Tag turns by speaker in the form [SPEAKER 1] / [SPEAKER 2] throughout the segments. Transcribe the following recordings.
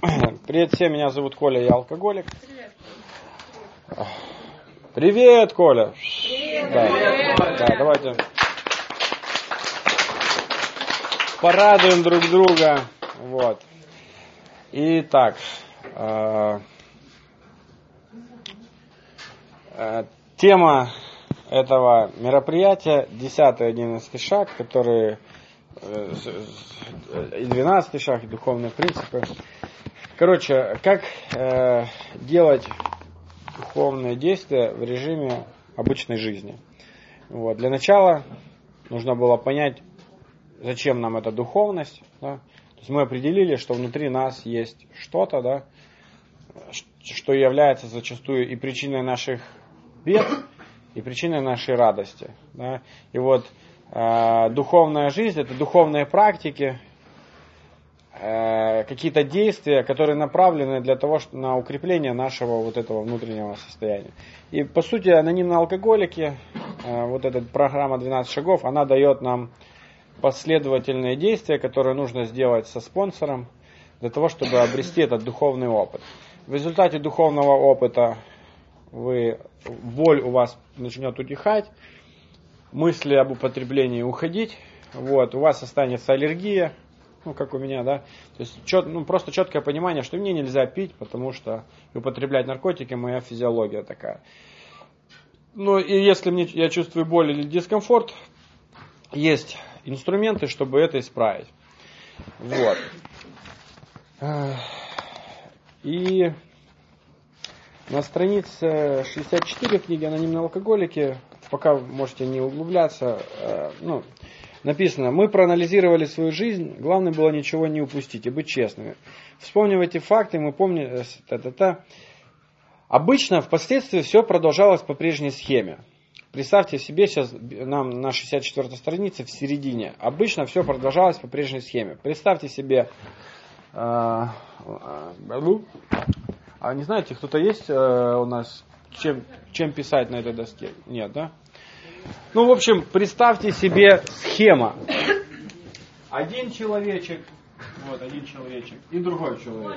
[SPEAKER 1] Привет всем, меня зовут Коля, я алкоголик. Привет, Коля.
[SPEAKER 2] Привет.
[SPEAKER 1] Да, давайте порадуем друг друга. Вот. Итак, тема этого мероприятия 10-й, 11 шаг, который и 12 шаг, и духовные принципы. Короче, как делать духовные действия в режиме обычной жизни. Вот. Для начала нужно было понять, зачем нам эта духовность. Да? То есть мы определили, что внутри нас есть что-то, да, что является зачастую и причиной наших бед, и причиной нашей радости. Да? И вот духовная жизнь, это духовные практики, какие-то действия, которые направлены для того, на укрепление нашего вот этого внутреннего состояния. И по сути анонимные алкоголики, вот эта программа 12 шагов, она дает нам последовательные действия, которые нужно сделать со спонсором, для того, чтобы обрести этот духовный опыт. В результате духовного опыта боль у вас начнет утихать, мысли об употреблении уходить, вот, у вас останется аллергия, как у меня, да, то есть просто четкое понимание, что мне нельзя пить, потому что употреблять наркотики моя физиология такая. Ну и если я чувствую боль или дискомфорт, есть инструменты, чтобы это исправить. Вот. И на странице 64 книги «Анонимные алкоголики», пока можете не углубляться, написано: мы проанализировали свою жизнь, главное было ничего не упустить и быть честными. Вспомнив эти факты, мы помним, обычно впоследствии все продолжалось по прежней схеме. Представьте себе, сейчас нам на 64-й странице в середине, обычно все продолжалось по прежней схеме. Представьте себе, не знаете, кто-то есть у нас, чем писать на этой доске? Нет, да? В общем, представьте себе схема. Один человечек и другой человечек.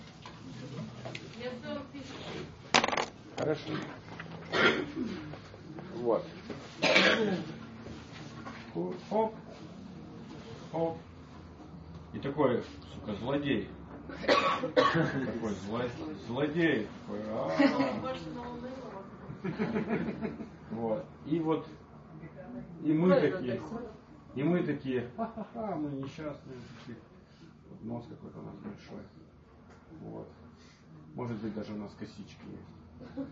[SPEAKER 1] Хорошо. Вот. Хоп. Хоп. И такой, сука, злодей. Такой злодей. Вот. И мы такие, ха-ха-ха, мы несчастные. Нос какой-то у нас большой. Вот. Может быть, даже у нас косички есть.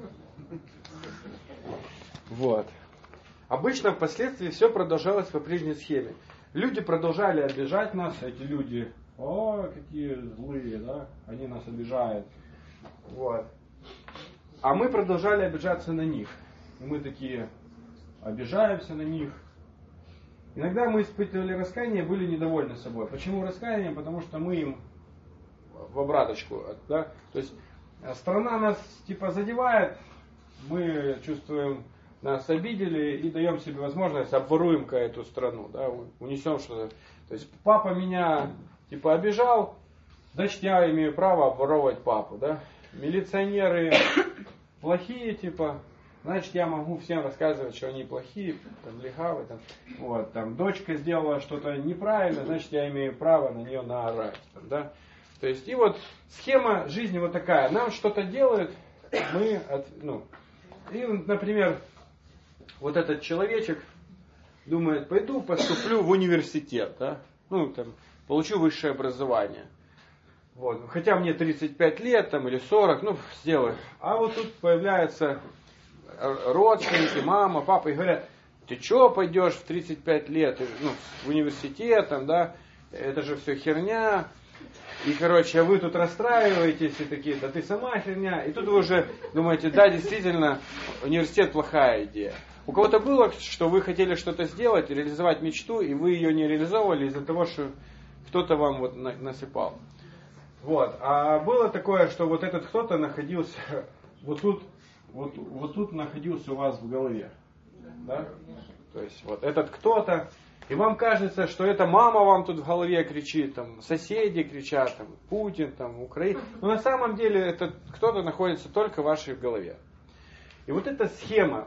[SPEAKER 1] Вот. Обычно впоследствии все продолжалось по прежней схеме. Люди продолжали обижать нас, эти люди, какие злые, да, они нас обижают. Вот. А мы продолжали обижаться на них. И мы такие обижаемся на них. Иногда мы испытывали раскаяние, были недовольны собой. Почему раскаяние? Потому что мы им в обраточку, да? То есть страна нас задевает, мы чувствуем, нас обидели и даем себе возможность, обворуем-ка эту страну, да? Унесем что-то. То есть папа меня обижал, значит я имею право обворовывать папу, да? Милиционеры плохие, значит, я могу всем рассказывать, что они плохие, легавые, дочка сделала что-то неправильно, значит, я имею право на нее наорать, да. То есть, и вот схема жизни вот такая. Нам что-то делают, и, например, вот этот человечек думает, пойду поступлю в университет, да, получу высшее образование. Вот. Хотя мне 35 лет, или 40, сделаю. А вот тут появляются родственники, мама, папа, и говорят, ты что пойдешь в 35 лет в университет, да, это же все херня. И, а вы тут расстраиваетесь и такие, да ты сама херня. И тут вы уже думаете, да, действительно, университет плохая идея. У кого-то было, что вы хотели что-то сделать, реализовать мечту, и вы ее не реализовывали из-за того, что кто-то вам насыпал. Вот. А было такое, что вот этот кто-то находился вот тут находился у вас в голове. Да? То есть вот этот кто-то И вам кажется, что это мама вам тут в голове кричит, там, соседи кричат, там, Путин, там, Украина. Но на самом деле это кто-то находится только в вашей голове. И вот эта схема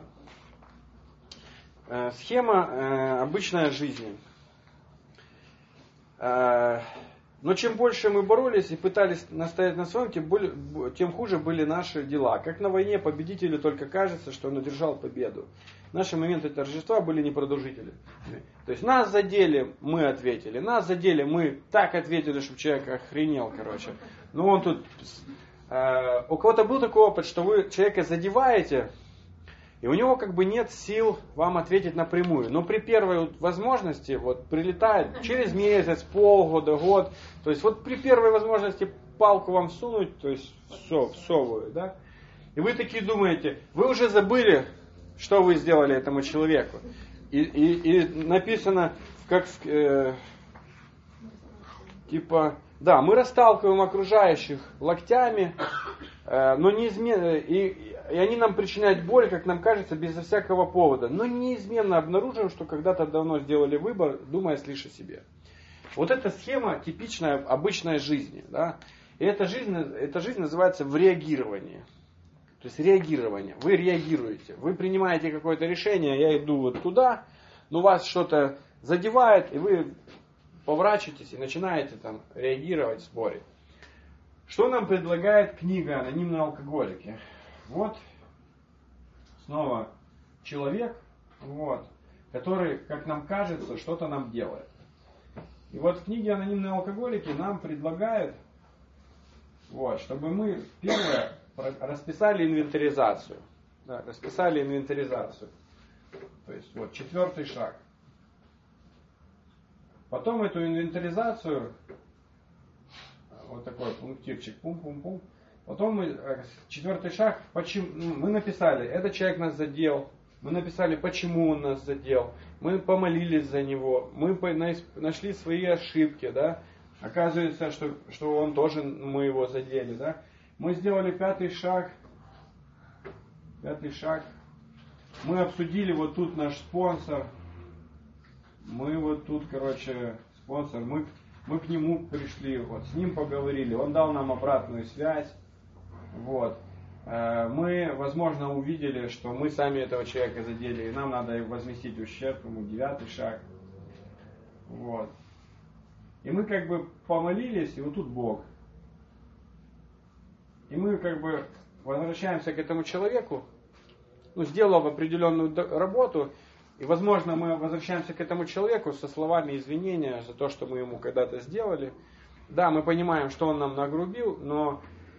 [SPEAKER 1] обычной жизни. Но чем больше мы боролись и пытались настоять на своем, тем хуже были наши дела. Как на войне победителю только кажется, что он одержал победу. Наши моменты торжества были непродолжительны. То есть нас задели, мы ответили. Нас задели, мы так ответили, чтобы человек охренел, короче. Ну он тут... У кого-то был такой опыт, что вы человека задеваете, и у него как бы нет сил вам ответить напрямую. Но при первой возможности, вот прилетает через месяц, полгода, год, то есть вот при первой возможности палку вам всунуть, то есть всовывают, да? И вы такие думаете, вы уже забыли, что вы сделали этому человеку. И написано, как типа, да, мы расталкиваем окружающих локтями, но неизменно, и они нам причиняют боль, как нам кажется, безо всякого повода. Но неизменно обнаружим, что когда-то давно сделали выбор, думая лишь о себе. Вот эта схема типичная обычной жизни. Да? И эта жизнь называется в реагировании. То есть реагирование. Вы реагируете. Вы принимаете какое-то решение, я иду вот туда, но вас что-то задевает, и вы поворачиваетесь и начинаете там реагировать, спорить. Что нам предлагает книга «Анонимные алкоголики»? Вот снова человек, вот, который, как нам кажется, что-то нам делает. И вот в книге «Анонимные алкоголики» нам предлагают, вот, чтобы мы первое расписали инвентаризацию. Да, расписали инвентаризацию. То есть вот 4-й шаг. Потом эту инвентаризацию, вот такой пунктирчик, пум-пум-пум. Потом мы, 4-й шаг, мы написали, этот человек нас задел. Мы написали, почему он нас задел. Мы помолились за него. Мы нашли свои ошибки. Да? Оказывается, что он тоже, мы его задели. Да? Мы сделали 5-й шаг. 5-й шаг. Мы обсудили вот тут наш спонсор. Мы вот тут, короче, спонсор. Мы к нему пришли, вот, с ним поговорили. Он дал нам обратную связь. Вот. Мы, возможно, увидели, что мы сами этого человека задели, и нам надо возместить ущерб, ему 9-й шаг. Вот. И мы как бы помолились, и вот тут Бог. И мы как бы возвращаемся к этому человеку, сделав определенную работу, и, возможно, мы возвращаемся к этому человеку со словами извинения за то, что мы ему когда-то сделали. Да, мы понимаем, что он нам нагрубил, но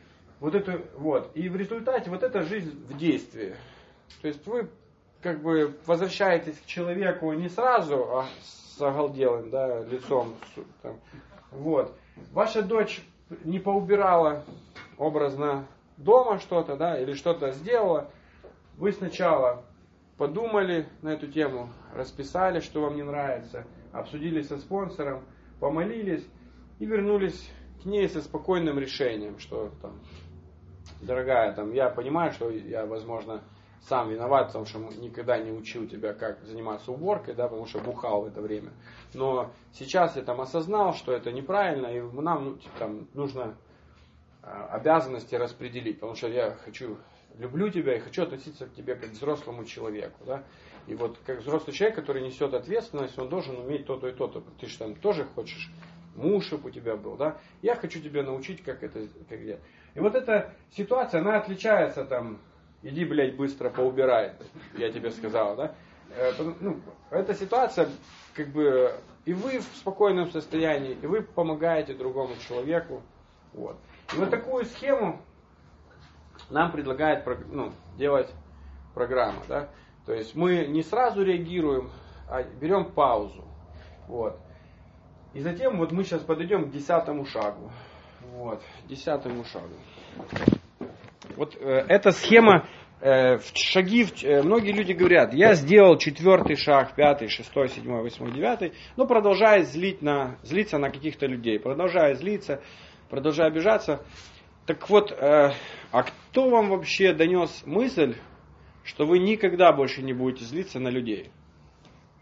[SPEAKER 1] и в результате вот эта жизнь в действии. То есть вы как бы возвращаетесь к человеку не сразу, а с оголделым, да, лицом. Там. Вот. Ваша дочь не поубирала образно дома что-то, да, или что-то сделала. Вы сначала подумали на эту тему, расписали, что вам не нравится, обсудили со спонсором, помолились и вернулись к ней со спокойным решением, что там, дорогая, там, я понимаю, что я, возможно, сам виноват, потому что никогда не учил тебя, как заниматься уборкой, да, потому что бухал в это время. Но сейчас я там осознал, что это неправильно, и нам там, нужно обязанности распределить, потому что я люблю тебя и хочу относиться к тебе как к взрослому человеку. Да? И вот как взрослый человек, который несет ответственность, он должен уметь то-то и то-то. Ты же там тоже хочешь муж, чтобы у тебя был. Да? Я хочу тебя научить, как это делать. И вот эта ситуация, она отличается там, иди, блядь, быстро поубирай, я тебе сказал. Да? Эта ситуация, как бы, и вы в спокойном состоянии, и вы помогаете другому человеку. Вот. И вот такую схему нам предлагает делать программа. Да? То есть мы не сразу реагируем, а берем паузу. Вот. И затем вот мы сейчас подойдем к 10-му шагу. Вот, 10-му шагу. Вот эта схема, многие люди говорят, я сделал 4-й шаг, 5-й, 6-й, 7-й, 8-й, 9-й, но продолжает злиться на каких-то людей, продолжает злиться, продолжает обижаться. Так вот, а кто вам вообще донес мысль, что вы никогда больше не будете злиться на людей?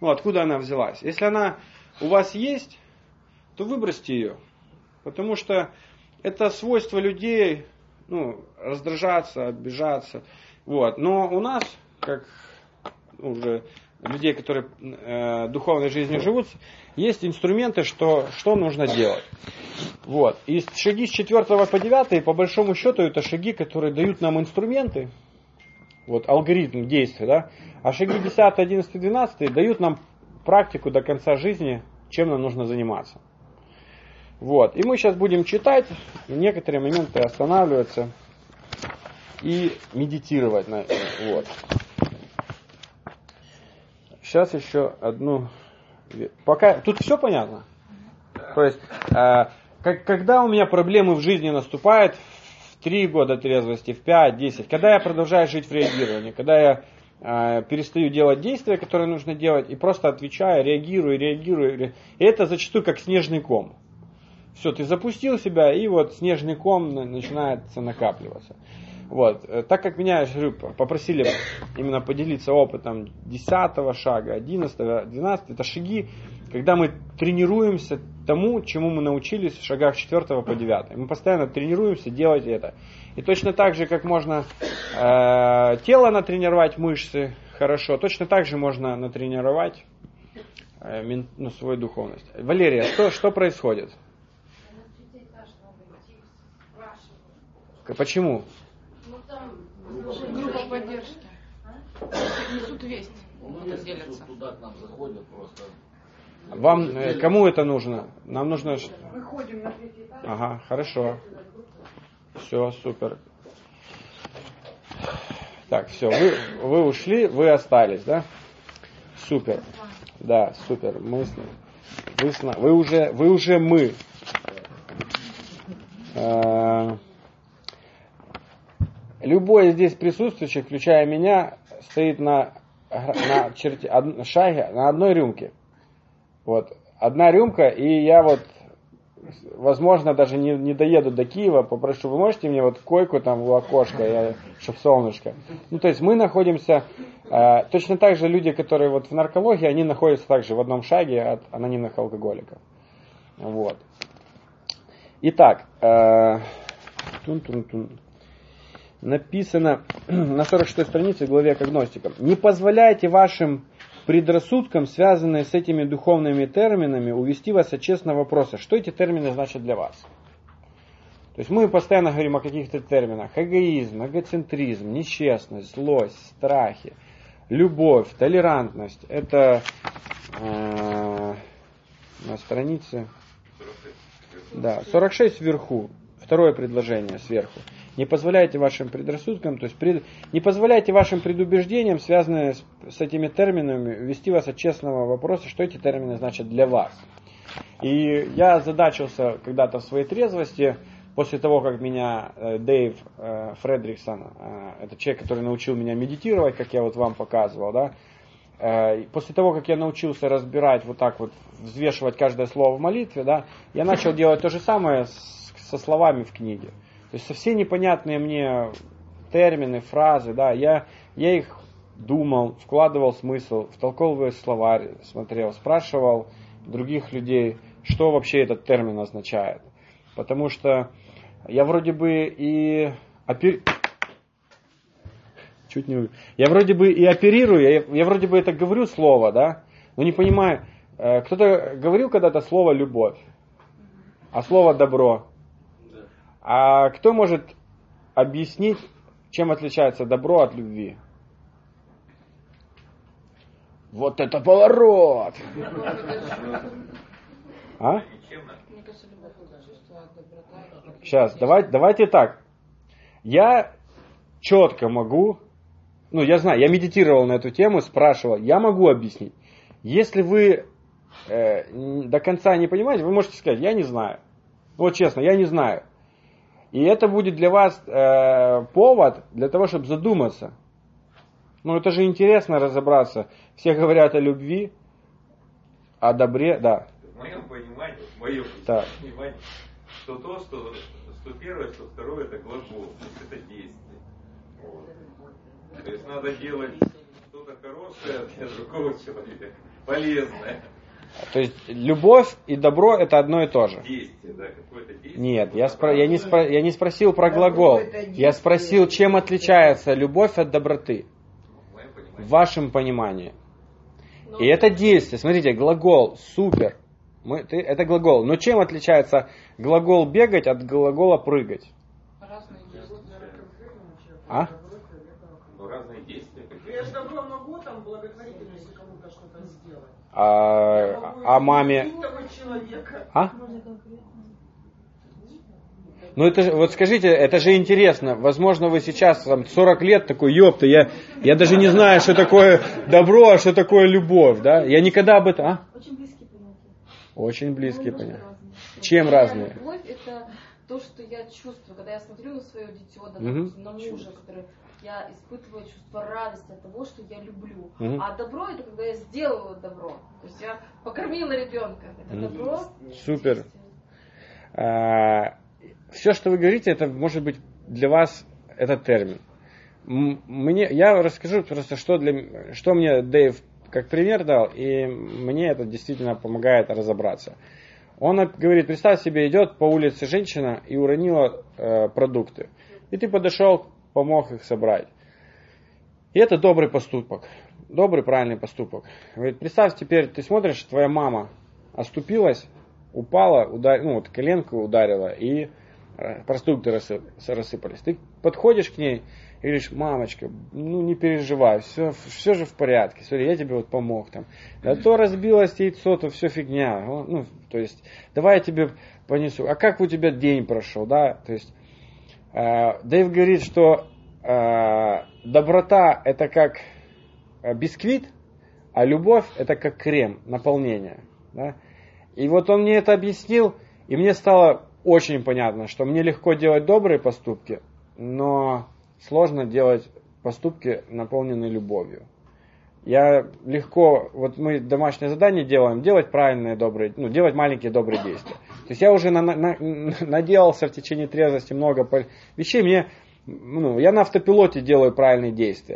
[SPEAKER 1] Ну, откуда она взялась? Если она у вас есть, то выбросьте ее. Потому что это свойство людей, ну, раздражаться, обижаться. Вот. Но у нас, как уже людей, которые духовной жизнью живут, есть инструменты, что нужно делать. Вот. И шаги с 4 по 9, по большому счету, это шаги, которые дают нам инструменты, вот, алгоритм действия, да? А шаги 10, 11, 12 дают нам практику до конца жизни, чем нам нужно заниматься. Вот. И мы сейчас будем читать, некоторые моменты останавливаться и медитировать на это. Вот. Сейчас еще одну... Пока... Тут все понятно? То есть, когда у меня проблемы в жизни наступают, в 3 года трезвости, в 5, 10, когда я продолжаю жить в реагировании, когда я перестаю делать действия, которые нужно делать, и просто отвечаю, реагирую. И это зачастую как снежный ком. Все, ты запустил себя, и вот снежный ком начинается накапливаться. Вот. Так как меня попросили именно поделиться опытом 10 шага, 11, 12, это шаги, когда мы тренируемся тому, чему мы научились в шагах 4 по 9. Мы постоянно тренируемся делать это. И точно так же, как можно тело натренировать, мышцы хорошо, точно так же можно натренировать свою духовность. Валерия, что происходит? Почему?
[SPEAKER 2] Группа поддержки. Несут весть. Делятся.
[SPEAKER 3] Туда к нам заходят просто.
[SPEAKER 1] Вам, кому это нужно? Нам нужно...
[SPEAKER 2] Мы ходим на 3 этажи.
[SPEAKER 1] Ага, хорошо. Все, супер. Так, все, вы ушли, вы остались, да? Супер. Да, супер. Вы уже мы. Любой здесь присутствующий, включая меня, стоит на шаге, на одной рюмке. Вот. Одна рюмка, и я вот, возможно, даже не доеду до Киева, попрошу, вы можете мне вот койку там у окошка, чтоб солнышко. Ну, то есть мы находимся, точно так же люди, которые вот в наркологии, они находятся также в одном шаге от анонимных алкоголиков. Вот. Итак, написано на 46 странице в главе к агностикам. Не позволяйте вашим предрассудкам, связанные с этими духовными терминами, увести вас от честного вопроса. Что эти термины значат для вас? То есть мы постоянно говорим о каких-то терминах. Эгоизм, эгоцентризм, нечестность, злость, страхи, любовь, толерантность. Это на странице 46 вверху. Второе предложение сверху. Не позволяйте вашим предрассудкам, то есть не позволяйте вашим предубеждениям, связанным с этими терминами, ввести вас от честного вопроса, что эти термины значат для вас. И я озадачился когда-то в своей трезвости, после того, как меня Дэйв Фредриксон, это человек, который научил меня медитировать, как я вот вам показывал, да, после того, как я научился разбирать вот так вот, взвешивать каждое слово в молитве, да, я начал делать то же самое со словами в книге. То есть со все непонятные мне термины, фразы, да, я их думал, вкладывал смысл, втолковывая словарь, смотрел, спрашивал других людей, что вообще этот термин означает. Потому что я вроде бы и я вроде бы и оперирую, я вроде бы это говорю слово, да, но не понимаю, кто-то говорил когда-то слово любовь, а слово добро. А кто может объяснить, чем отличается добро от любви? Вот это поворот! А? Сейчас, давайте так. Я четко могу, я знаю, я медитировал на эту тему, спрашивал, я могу объяснить. Если вы до конца не понимаете, вы можете сказать, я не знаю. Вот честно, я не знаю. И это будет для вас повод для того, чтобы задуматься. Это же интересно разобраться. Все говорят о любви, о добре, да.
[SPEAKER 4] В моем понимании, что то, что первое, что второе, это глагол, это действие. Вот. То есть надо делать что-то хорошее для другого человека. полезное.
[SPEAKER 1] То есть любовь и добро это одно и то же.
[SPEAKER 4] Действие, да, какое-то действие.
[SPEAKER 1] Нет, я не спросил про глагол. Я спросил, чем отличается любовь от доброты. В вашем понимании. И это действие. Смотрите, глагол супер. Это глагол. Но чем отличается глагол бегать от глагола прыгать?
[SPEAKER 2] Разные действия.
[SPEAKER 1] А?
[SPEAKER 4] Ну, разные действия.
[SPEAKER 3] Я же добро могу там благотворительность кому-то что-то сделать.
[SPEAKER 1] А маме?
[SPEAKER 3] Того человека.
[SPEAKER 1] А? Ну это же, вот скажите, это же интересно. Возможно, вы сейчас, там, 40 лет, такой, ёпта, я даже не знаю, что такое добро, а что такое любовь, да? Я никогда об этом... А?
[SPEAKER 5] Очень близкие понятия.
[SPEAKER 1] Очень близкие понятия.
[SPEAKER 5] Разные.
[SPEAKER 1] Чем разные?
[SPEAKER 5] Любовь — это то, что я чувствую, когда я смотрю на свое дитё, да, допустим, на мужа, который я испытываю чувство радости от того, что я люблю. А добро — это когда я сделаю добро. То есть я покормила ребенка. Это добро.
[SPEAKER 1] Супер. Все, что вы говорите, это может быть для вас этот термин. Я расскажу просто, что мне Дэйв как пример дал, и мне это действительно помогает разобраться. Он говорит, представь себе, идет по улице женщина и уронила продукты. И ты подошел, помог их собрать. И это добрый поступок. Добрый, правильный поступок. Говорит, представь теперь, ты смотришь, твоя мама оступилась, упала, коленку ударила, и продукты рассыпались. Ты подходишь к ней и говоришь, мамочка, не переживай, все же в порядке. Смотри, я тебе помог там. А то разбилось яйцо, то все фигня. То есть, давай я тебе понесу. А как у тебя день прошел, да? То есть, Дэйв говорит, что доброта это как бисквит, а любовь это как крем, наполнение. Да? И вот он мне это объяснил, и мне стало очень понятно, что мне легко делать добрые поступки, но сложно делать поступки, наполненные любовью. Я легко, вот мы домашнее задание делаем, делать правильные добрые, делать маленькие добрые действия. То есть я уже наделался в течение трезвости много вещей, я на автопилоте делаю правильные действия.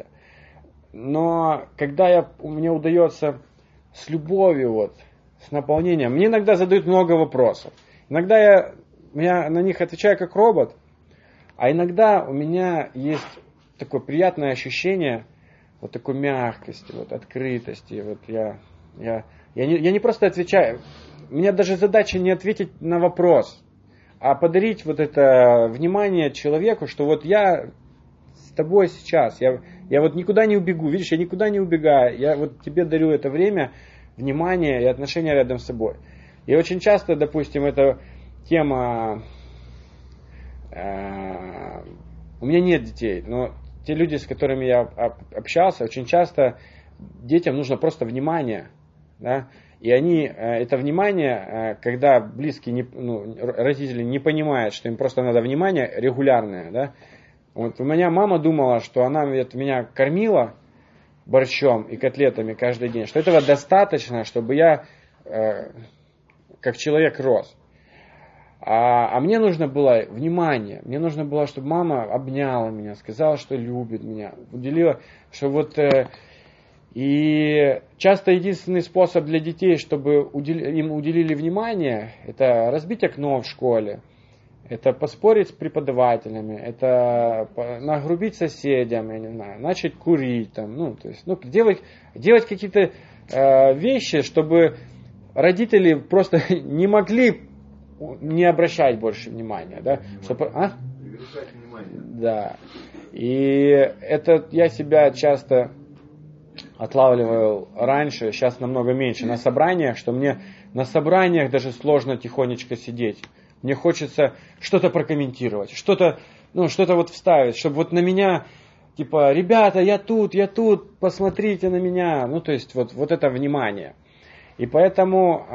[SPEAKER 1] Но когда мне удается с любовью, с наполнением, мне иногда задают много вопросов. Иногда я на них отвечаю как робот, а иногда у меня есть такое приятное ощущение такой мягкости, открытости. Я не просто отвечаю, у меня даже задача не ответить на вопрос, а подарить это внимание человеку, что я с тобой сейчас, я никуда не убегу, видишь, я никуда не убегаю, я тебе дарю это время, внимание и отношения рядом с собой. И очень часто, допустим, эта тема, у меня нет детей, но те люди, с которыми я общался, очень часто детям нужно просто внимание, да, и они это внимание, когда близкие, родители не понимают, что им просто надо внимание регулярное, да. Вот у меня мама думала, что она меня кормила борщом и котлетами каждый день, что этого достаточно, чтобы я как человек рос. А мне нужно было внимание, мне нужно было, чтобы мама обняла меня, сказала, что любит меня, уделила, что И часто единственный способ для детей, чтобы им уделили внимание, это разбить окно в школе, это поспорить с преподавателями, это нагрубить соседям, я не знаю, начать курить, делать какие-то вещи, чтобы родители просто не могли не обращать больше внимания, да?
[SPEAKER 6] Переключать внимание.
[SPEAKER 1] Да. И это я себя часто отлавливал раньше, сейчас намного меньше на собраниях, что мне на собраниях даже сложно тихонечко сидеть. Мне хочется что-то прокомментировать, что-то вставить, чтобы на меня, ребята, я тут, посмотрите на меня. То есть вот это внимание. И поэтому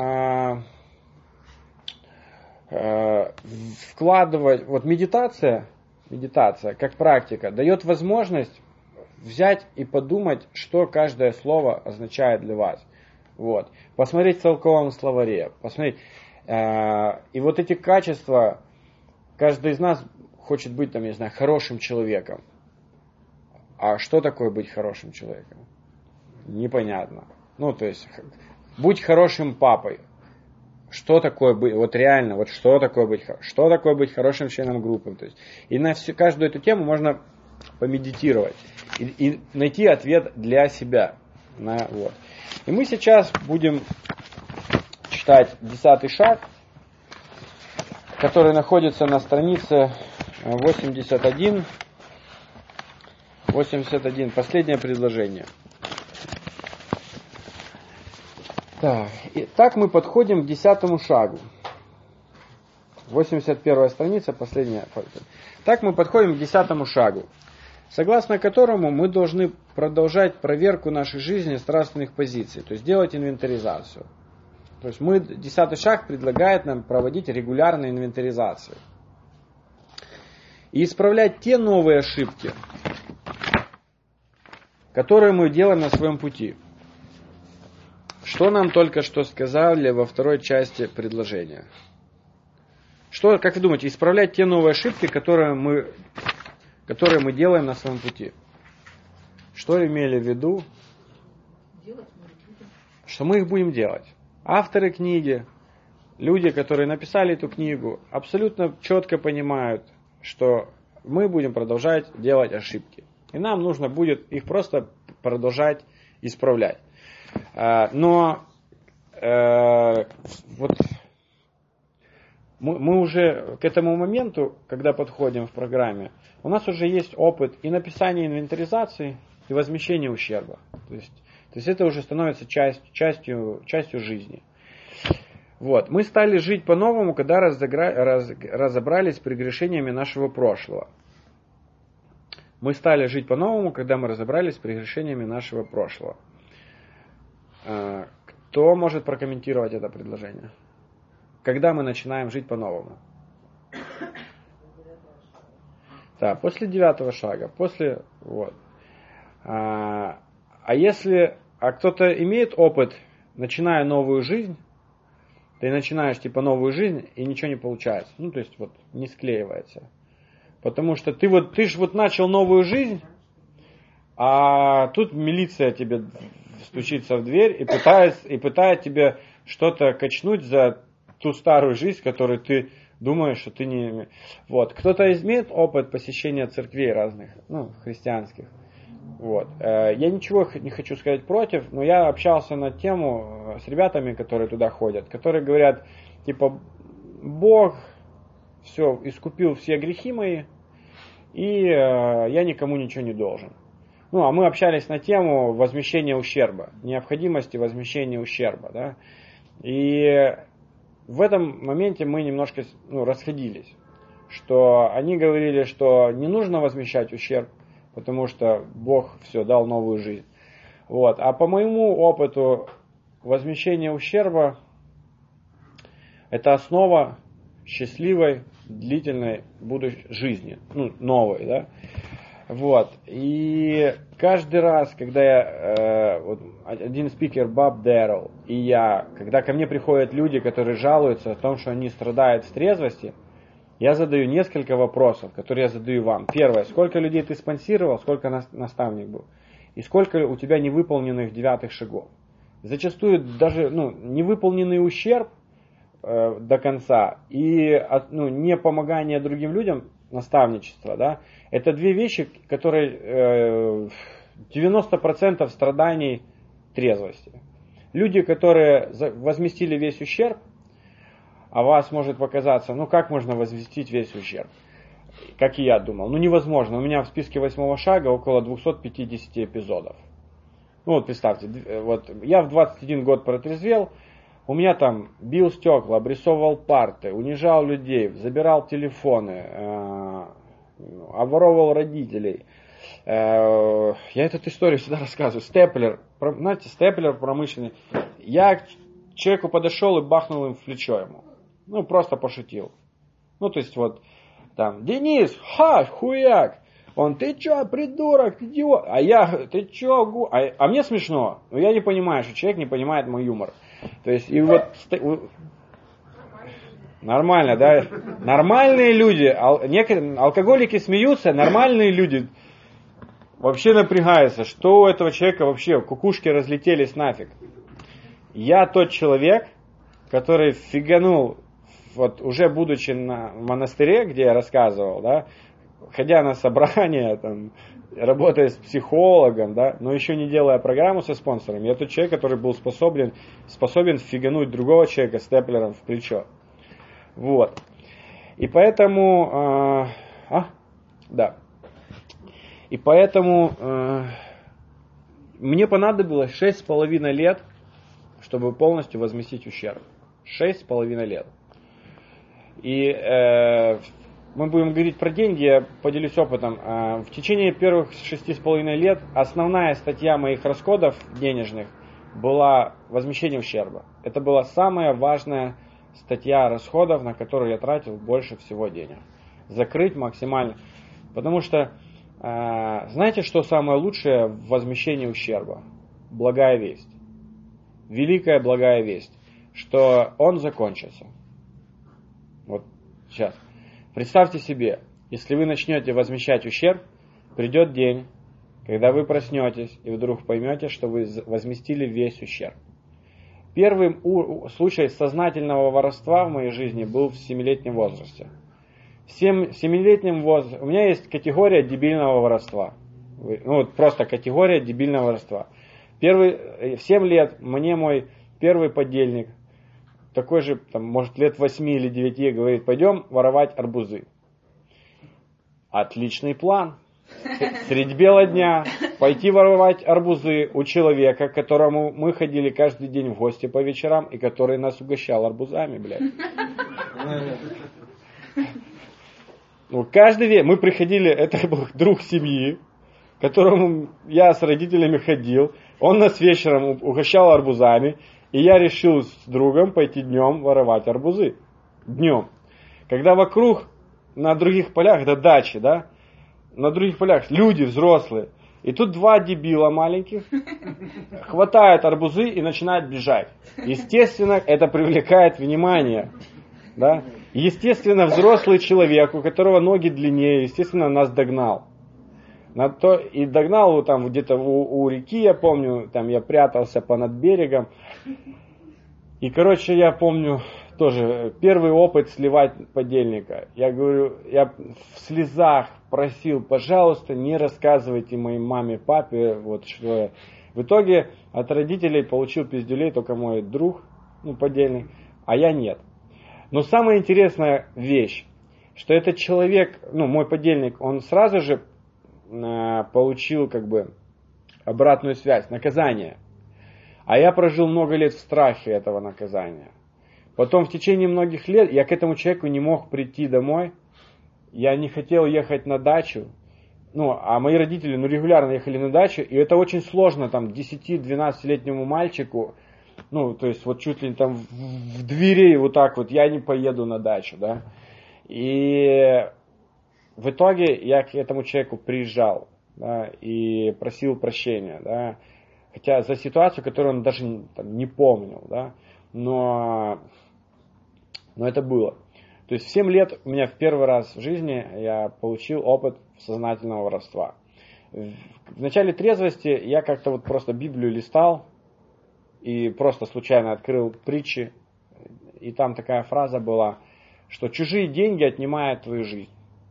[SPEAKER 1] вкладывать, медитация как практика дает возможность взять и подумать, что каждое слово означает для вас. Посмотреть в толковом словаре, посмотреть. И эти качества, каждый из нас хочет быть, хорошим человеком. А что такое быть хорошим человеком? Непонятно. Ну, то есть, будь хорошим папой. Что такое быть, вот реально, вот что такое быть хорошим членом группы. То есть, и на каждую эту тему можно помедитировать и найти ответ для себя. Вот. И мы сейчас будем читать 10 шаг, который находится на странице 81, последнее предложение. Так мы подходим к 10 шагу. 81 страница, последняя. Так мы подходим к 10 шагу, согласно которому мы должны продолжать проверку нашей жизни страстных позиций, то есть делать инвентаризацию. То есть 10 шаг предлагает нам проводить регулярную инвентаризацию. И исправлять те новые ошибки, которые мы делаем на своем пути. Что нам только что сказали во второй части предложения? Что, как вы думаете, исправлять те новые ошибки, которые мы делаем на своем пути? Что имели в виду? Что мы их будем делать. Авторы книги, люди, которые написали эту книгу, абсолютно четко понимают, что мы будем продолжать делать ошибки. И нам нужно будет их просто продолжать исправлять. Но вот мы уже к этому моменту, когда подходим в программе, у нас уже есть опыт и написания инвентаризации, и возмещения ущерба. То есть это уже становится частью жизни. Вот. Мы стали жить по-новому, когда разобрались с прегрешениями нашего прошлого. Мы стали жить по-новому, когда мы разобрались с прегрешениями нашего прошлого. Кто может прокомментировать это предложение? Когда мы начинаем жить по-новому? Да, после 9 шага. Вот. А кто-то имеет опыт, начиная новую жизнь, ты начинаешь новую жизнь, и ничего не получается. Ну, то есть не склеивается. Потому что ты же начал новую жизнь, а тут милиция тебе стучится в дверь и пытает тебе что-то качнуть за ту старую жизнь, которую ты думаешь, что ты не... Вот. Кто-то имеет опыт посещения церквей разных, христианских. Вот. Я ничего не хочу сказать против, но я общался на тему с ребятами, которые туда ходят, которые говорят, Бог все искупил все грехи мои, и я никому ничего не должен. А мы общались на тему возмещения ущерба, необходимости возмещения ущерба. Да? И в этом моменте мы немножко расходились. Что они говорили, что не нужно возмещать ущерб, потому что Бог все дал новую жизнь. Вот. А по моему опыту возмещение ущерба – это основа счастливой, длительной будущей жизни, новой. Да? Вот. И каждый раз, когда один спикер, Боб Дэррелл, и я, когда ко мне приходят люди, которые жалуются о том, что они страдают в трезвости, я задаю несколько вопросов, которые я задаю вам. Первое, сколько людей ты спонсировал, сколько наставник был, и сколько у тебя невыполненных 9 шагов. Зачастую даже невыполненный ущерб до конца и не помогание другим людям, наставничество, да, это две вещи, которые 90% страданий трезвости. Люди, которые возместили весь ущерб, а вас может показаться, как можно возместить весь ущерб? Как и я думал. Невозможно. У меня в списке 8 шага около 250 эпизодов. Представьте, я в 21 год протрезвел, у меня там бил стекла, обрисовывал парты, унижал людей, забирал телефоны, обворовывал родителей. Я эту историю всегда рассказываю. Степлер, знаете, степлер промышленный. Я к человеку подошел и бахнул им в плечо ему. Просто пошутил. Денис, хуяк. Он, ты чё, придурок, идиот. А я, ты чё, а мне смешно. Но я не понимаю, что человек не понимает мой юмор. То есть, нормально, да? Нормальные люди, некоторые алкоголики смеются, нормальные люди вообще напрягается, что у этого человека вообще кукушки разлетелись нафиг. Я тот человек, который фиганул, вот уже будучи в монастыре, где я рассказывал, да, ходя на собрания, там, работая с психологом, да, но еще не делая программу со спонсором, я тот человек, который был способен фигануть другого человека степлером в плечо. Вот. И поэтому, И поэтому мне понадобилось 6,5 лет, чтобы полностью возместить ущерб. 6,5 лет. И мы будем говорить про деньги, я поделюсь опытом. В течение первых 6,5 лет основная статья моих расходов денежных была возмещение ущерба. Это была самая важная статья расходов, на которую я тратил больше всего денег. Закрыть максимально. Потому что, знаете, что самое лучшее в возмещении ущерба? Благая весть. Великая благая весть, что он закончится. Вот сейчас. Представьте себе, если вы начнете возмещать ущерб, придет день, когда вы проснетесь и вдруг поймете, что вы возместили весь ущерб. Первый случай сознательного воровства в моей жизни был в 7-летнем возрасте. В 7-летнем возрасте у меня есть категория дебильного воровства. Просто категория дебильного воровства. В 7 лет мне мой первый подельник, такой же, может, лет 8 или 9, говорит: пойдем воровать арбузы. Отличный план. Средь бела дня пойти воровать арбузы у человека, к которому мы ходили каждый день в гости по вечерам, и который нас угощал арбузами, блядь. Каждый день мы приходили, это был друг семьи, к которому я с родителями ходил. Он нас вечером угощал арбузами, и я решил с другом пойти днем воровать арбузы. Днем. Когда вокруг, на других полях, это дачи, да, на других полях люди взрослые. И тут 2 дебила маленьких хватают арбузы и начинают бежать. Естественно, это привлекает внимание. Да? Естественно, взрослый человек, у которого ноги длиннее, естественно, нас догнал. И догнал там где-то у реки, я помню, там я прятался понад берегом. И, короче, я помню тоже первый опыт сливать подельника. Я говорю, я в слезах просил: пожалуйста, не рассказывайте моей маме, папе, вот что я. В итоге от родителей получил пиздюлей только мой друг, подельник, а я нет. Но самая интересная вещь, что этот человек, мой подельник, он сразу же получил обратную связь, наказание. А я прожил много лет в страхе этого наказания. Потом в течение многих лет я к этому человеку не мог прийти домой. Я не хотел ехать на дачу. А мои родители регулярно ехали на дачу. И это очень сложно 10-12-летнему мальчику. То есть вот чуть ли не в двери вот так вот: я не поеду на дачу, да. И в итоге я к этому человеку приезжал, да, и просил прощения, да, хотя за ситуацию, которую он даже не помнил, да, но это было. То есть в 7 лет у меня в первый раз в жизни я получил опыт сознательного воровства. В начале трезвости я как-то просто Библию листал и просто случайно открыл притчи, и там такая фраза была, что чужие деньги отнимают твою жизнь.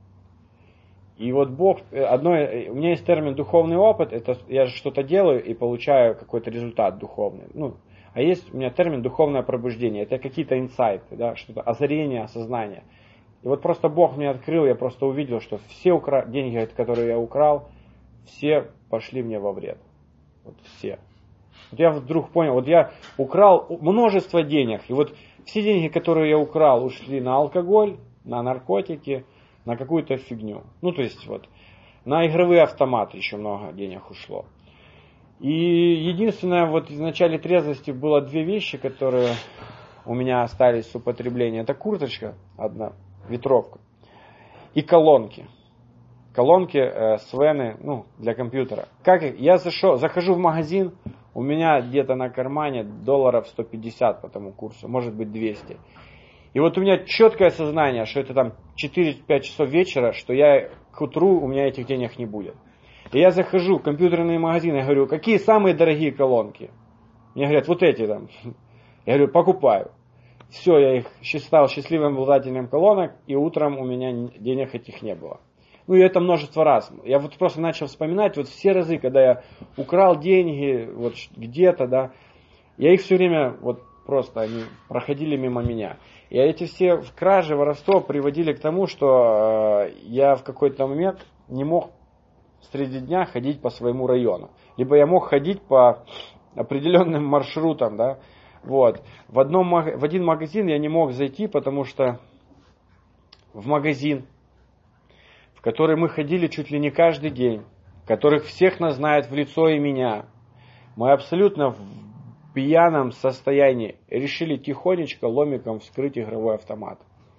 [SPEAKER 1] И вот Бог, у меня есть термин духовный опыт, это я же что-то делаю и получаю какой-то результат духовный. А есть у меня термин духовное пробуждение, это какие-то инсайты, да, что-то озарение, осознание. И вот просто Бог мне открыл, я просто увидел, что все деньги, которые я украл, все пошли мне во вред. Вот все. Вот я вдруг понял, вот я украл множество денег, и вот все деньги, которые я украл, ушли на алкоголь, на наркотики, на какую-то фигню. То есть на игровые автоматы еще много денег ушло. И единственное, в начале трезвости было 2 вещи, которые у меня остались с употребления. Это одна, ветровка, и колонки. Колонки, свены, для компьютера. Я захожу в магазин, у меня где-то на кармане $150 по тому курсу, может быть 200. И вот у меня четкое сознание, что это 4-5 часов вечера, что к утру у меня этих денег не будет. И я захожу в компьютерный магазин, я говорю, какие самые дорогие колонки? Мне говорят, вот эти там. Я говорю, покупаю. Все, я их стал счастливым обладателем колонок, и утром у меня денег этих не было. Ну и это множество раз. Я вот просто начал вспоминать вот все разы, когда я украл деньги вот где-то, да, я их все время вот просто они проходили мимо меня. И эти все кражи, воровство приводили к тому, что я в какой-то момент не мог среди дня ходить по своему району. Либо я мог ходить по определенным маршрутам, да. Вот. В один магазин я не мог зайти, потому что в магазин, в который мы ходили чуть ли не каждый день, которых всех нас знают в лицо и меня, мы абсолютно в пьяном состоянии решили тихонечко ломиком вскрыть игровой автомат.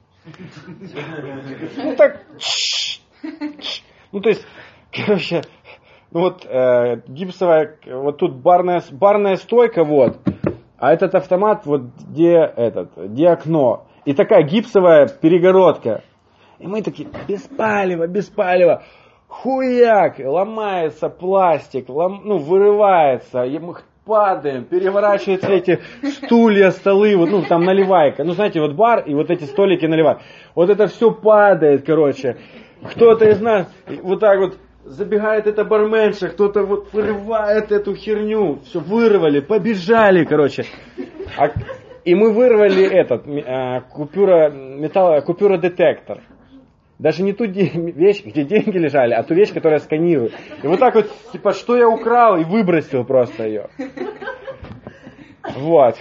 [SPEAKER 1] Ну так, ну то есть, короче, ну вот гипсовая, вот тут барная стойка, вот, а этот автомат, вот где окно, и такая гипсовая перегородка. И мы такие, без палева, хуяк, ломается пластик, вырывается, и мы падаем, переворачиваются эти стулья, столы, вот, ну, там наливайка. Ну, знаете, вот бар и вот эти столики наливают. Вот это все падает, короче. Кто-то из нас вот так вот забегает эта барменша, кто-то вот вырывает эту херню. Все, вырвали, побежали, короче. И мы вырвали этот купюродетектор. Даже не ту вещь, где деньги лежали, а ту вещь, которая сканирует. И вот так вот, типа, что я украл, и выбросил просто ее. Вот.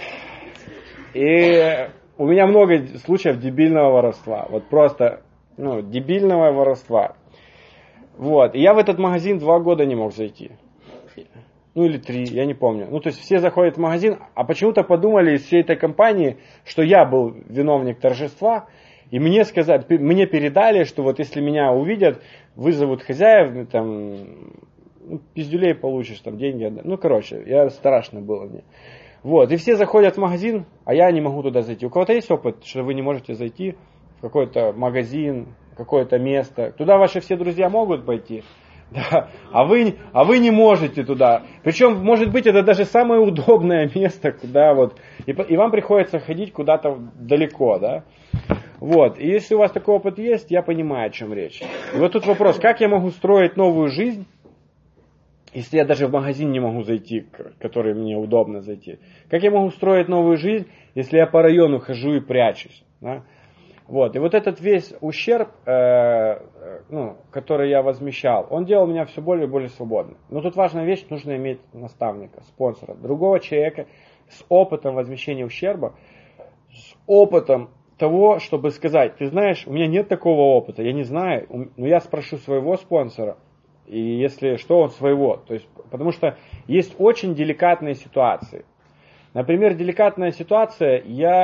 [SPEAKER 1] И у меня много случаев дебильного воровства. Вот просто, дебильного воровства. Вот. И я в этот магазин 2 года не мог зайти. Ну или 3, я не помню. Ну то есть все заходят в магазин, а почему-то подумали из всей этой компании, что я был виновник торжества. И мне передали, что вот если меня увидят, вызовут хозяев, там, пиздюлей получишь, там, деньги. Ну, короче, страшно было мне. Вот, и все заходят в магазин, а я не могу туда зайти. У кого-то есть опыт, что вы не можете зайти в какой-то магазин, какое-то место? Туда ваши все друзья могут пойти, да, а вы не можете туда. Причем, может быть, это даже самое удобное место, куда вот, и вам приходится ходить куда-то далеко, да. Вот, и если у вас такой опыт есть, я понимаю, о чем речь. И вот тут вопрос, как я могу строить новую жизнь, если я даже в магазин не могу зайти, в который мне удобно зайти? Как я могу строить новую жизнь, если я по району хожу и прячусь? Да? Вот, и вот этот весь ущерб, который я возмещал, он делал меня все более и более свободным. Но тут важная вещь, нужно иметь наставника, спонсора, другого человека с опытом возмещения ущерба, с опытом того, чтобы сказать, ты знаешь, у меня нет такого опыта, я не знаю, но я спрошу своего спонсора, и если что, он своего. То есть, потому что есть очень деликатные ситуации. Например, деликатная ситуация,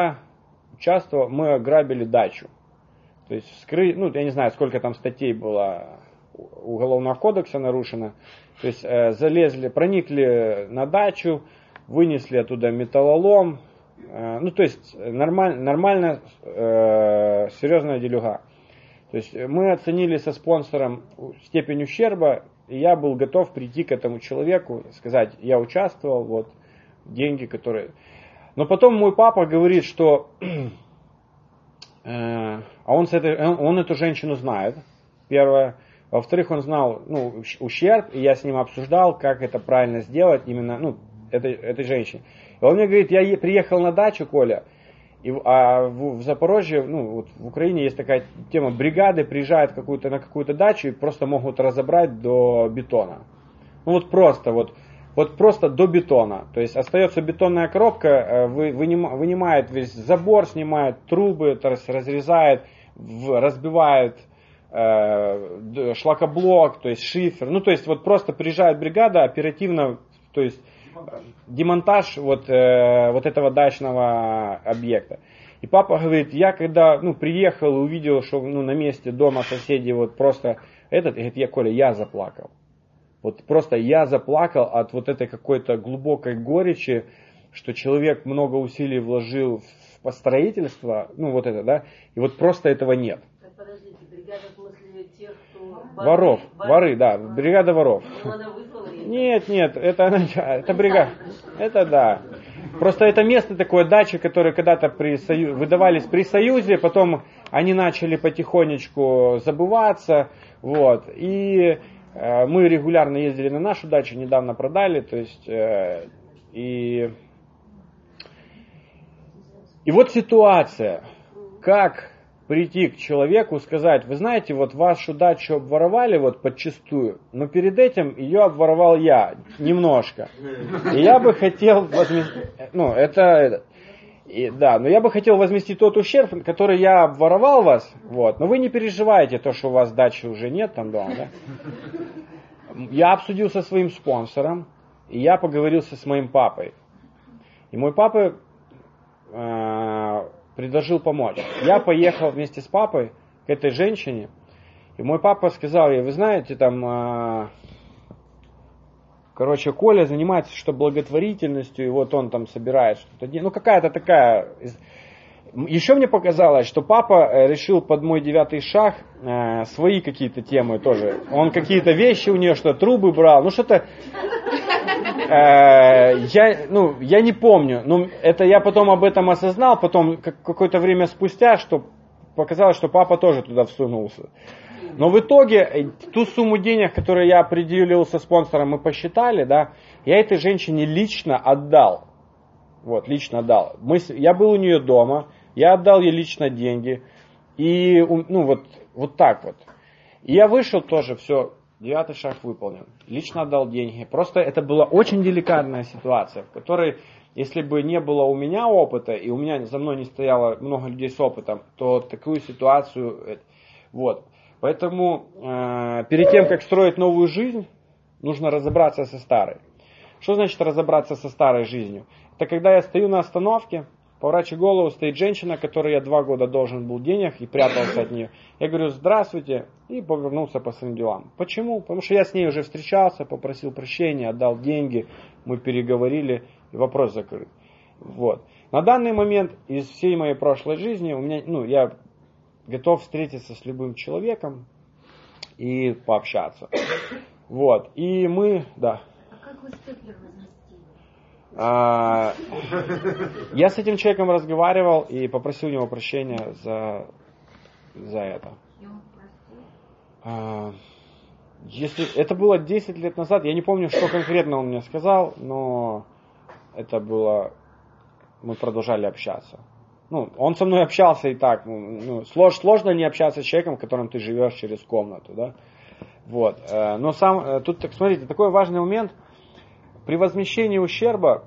[SPEAKER 1] мы ограбили дачу. То есть, я не знаю, сколько там статей было Уголовного кодекса нарушено. То есть, проникли на дачу, вынесли оттуда металлолом. То есть нормально серьезная делюга. То есть мы оценили со спонсором степень ущерба, и я был готов прийти к этому человеку, сказать, я участвовал, вот деньги, которые... Но потом мой папа говорит, что он эту женщину знает, первое. Во-вторых, он знал ущерб, и я с ним обсуждал, как это правильно сделать именно этой женщине. И он мне говорит, я приехал на дачу, Коля, в Запорожье, в Украине есть такая тема, бригады приезжают на какую-то дачу и просто могут разобрать до бетона. Просто до бетона. То есть остается бетонная коробка, вынимает весь забор, снимает трубы, разрезает, разбивает шлакоблок, то есть шифер. То есть просто приезжает бригада оперативно, то есть демонтаж вот этого дачного объекта. И папа говорит, я когда приехал и увидел, что на месте дома соседей Коля, я заплакал. Вот просто я заплакал от вот этой какой-то глубокой горечи, что человек много усилий вложил в строительство, да, и вот просто этого нет.
[SPEAKER 7] Так подождите, бригада в смысле тех, кто
[SPEAKER 1] Воров. Воры, да. Бригада воров. Нет, это бригада. Это да. Просто это место такое, дачи, которые когда-то выдавались при Союзе, потом они начали потихонечку забываться. Вот. И мы регулярно ездили на нашу дачу, недавно продали. То есть, и вот ситуация, как прийти к человеку, сказать: вы знаете, вот вашу дачу обворовали вот подчистую, но перед этим ее обворовал я немножко. И я бы хотел возместить, но я бы хотел возместить тот ущерб, который я обворовал вас, вот, но вы не переживайте, то, что у вас дачи уже нет там дома, да? Я обсудил со своим спонсором, и я поговорился с моим папой. И мой папа предложил помочь. Я поехал вместе с папой к этой женщине, и мой папа сказал ей: вы знаете, там, Коля занимается благотворительностью, и вот он там собирает что-то. Ну, какая-то такая... Еще мне показалось, что папа решил под мой 9 шаг свои какие-то темы тоже. Он какие-то вещи у нее, что трубы брал, ну что-то... Я не помню, но это я потом об этом осознал, потом какое-то время спустя, что показалось, что папа тоже туда всунулся. Но в итоге ту сумму денег, которую я определил со спонсором, мы посчитали, да, я этой женщине лично отдал. Вот, лично отдал. Я был у нее дома, я отдал ей лично деньги. И, вот так вот. И я вышел тоже, все, 9 шаг выполнен. Лично отдал деньги. Просто это была очень деликатная ситуация, в которой, если бы не было у меня опыта, и за мной не стояло много людей с опытом, то такую ситуацию... Вот. Поэтому перед тем, как строить новую жизнь, нужно разобраться со старой. Что значит разобраться со старой жизнью? Это когда я стою на остановке, поворачиваю голову, стоит женщина, которой я 2 года должен был денег и прятался от нее. Я говорю: здравствуйте, и повернулся по своим делам. Почему? Потому что я с ней уже встречался, попросил прощения, отдал деньги, мы переговорили, и вопрос закрыт. Вот. На данный момент из всей моей прошлой жизни у меня, я готов встретиться с любым человеком и пообщаться. Вот. И мы, да.
[SPEAKER 7] А как вы Степлер возместили?
[SPEAKER 1] Я с этим человеком разговаривал и попросил у него прощения за это.
[SPEAKER 7] И он простил?
[SPEAKER 1] Если это было 10 лет назад, я не помню, что конкретно он мне сказал, но это было... Мы продолжали общаться. Он со мной общался и так. Сложно не общаться с человеком, с которым ты живешь через комнату, да? Вот. Но тут, смотрите, такой важный момент. При возмещении ущерба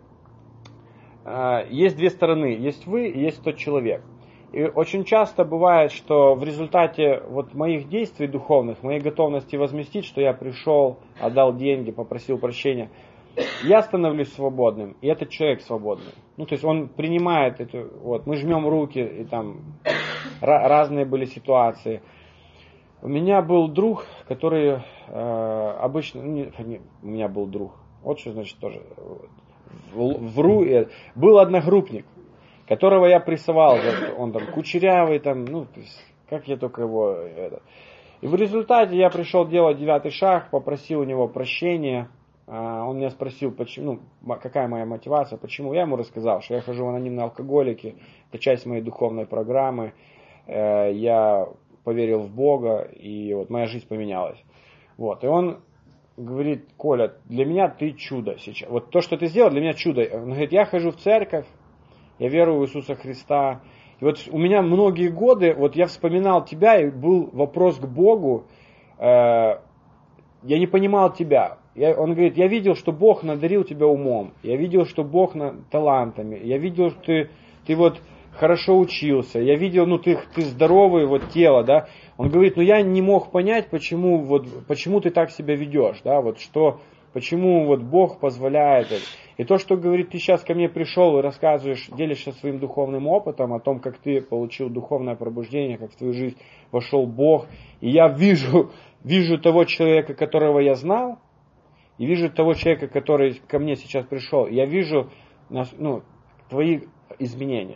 [SPEAKER 1] есть 2 стороны. Есть вы и есть тот человек. И очень часто бывает, что в результате моих действий духовных, моей готовности возместить, что я пришел, отдал деньги, попросил прощения, я становлюсь свободным, и этот человек свободный. То есть он принимает это, мы жмем руки, и там разные были ситуации. У меня был друг, который обычно... у меня был друг. Вот что значит тоже. Вру. Был одногруппник, которого я прессовал. Он там кучерявый, то есть, как я только его... И в результате я пришел делать 9 шаг, попросил у него прощения. Он меня спросил, почему, какая моя мотивация, почему. Я ему рассказал, что я хожу в анонимные алкоголики, это часть моей духовной программы. Я поверил в Бога, и моя жизнь поменялась. И он говорит: Коля, для меня ты чудо сейчас. То, что ты сделал, для меня чудо. Он говорит: я хожу в церковь, я верую в Иисуса Христа. И у меня многие годы, я вспоминал тебя, и был вопрос к Богу, я не понимал тебя. Он говорит: я видел, что Бог надарил тебя умом, я видел, что Бог талантами, я видел, что ты хорошо учился, я видел, ты здоровый, тело, да. Он говорит: я не мог понять, почему ты так себя ведешь, да, почему Бог позволяет это. И то, что, говорит, ты сейчас ко мне пришел и рассказываешь, делишься своим духовным опытом о том, как ты получил духовное пробуждение, как в твою жизнь вошел Бог, и я вижу того человека, которого я знал, и вижу того человека, который ко мне сейчас пришел. Я вижу твои изменения.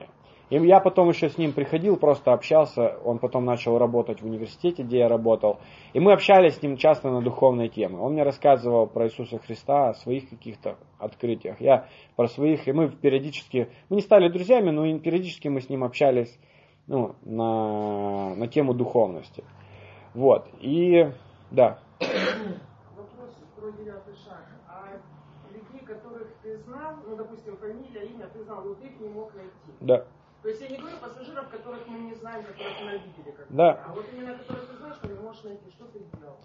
[SPEAKER 8] И я потом еще с ним приходил, просто общался, он потом начал работать в университете, где я работал, и мы общались с ним часто на духовные темы. Он мне рассказывал про Иисуса Христа, о своих каких-то открытиях, я про своих, и мы периодически, мы не стали друзьями, но периодически мы с ним общались на тему духовности. Вот, и да.
[SPEAKER 3] Вопрос про 9-й шаг. А людей, которых ты знал, ну, допустим, фамилия, имя, ты знал, вот их не мог найти.
[SPEAKER 8] Да.
[SPEAKER 3] То есть я не говорю пассажиров, которых мы не знаем, которых мы видели.
[SPEAKER 8] Да.
[SPEAKER 3] А вот именно которых ты знаешь, что не можешь найти. Что ты делал?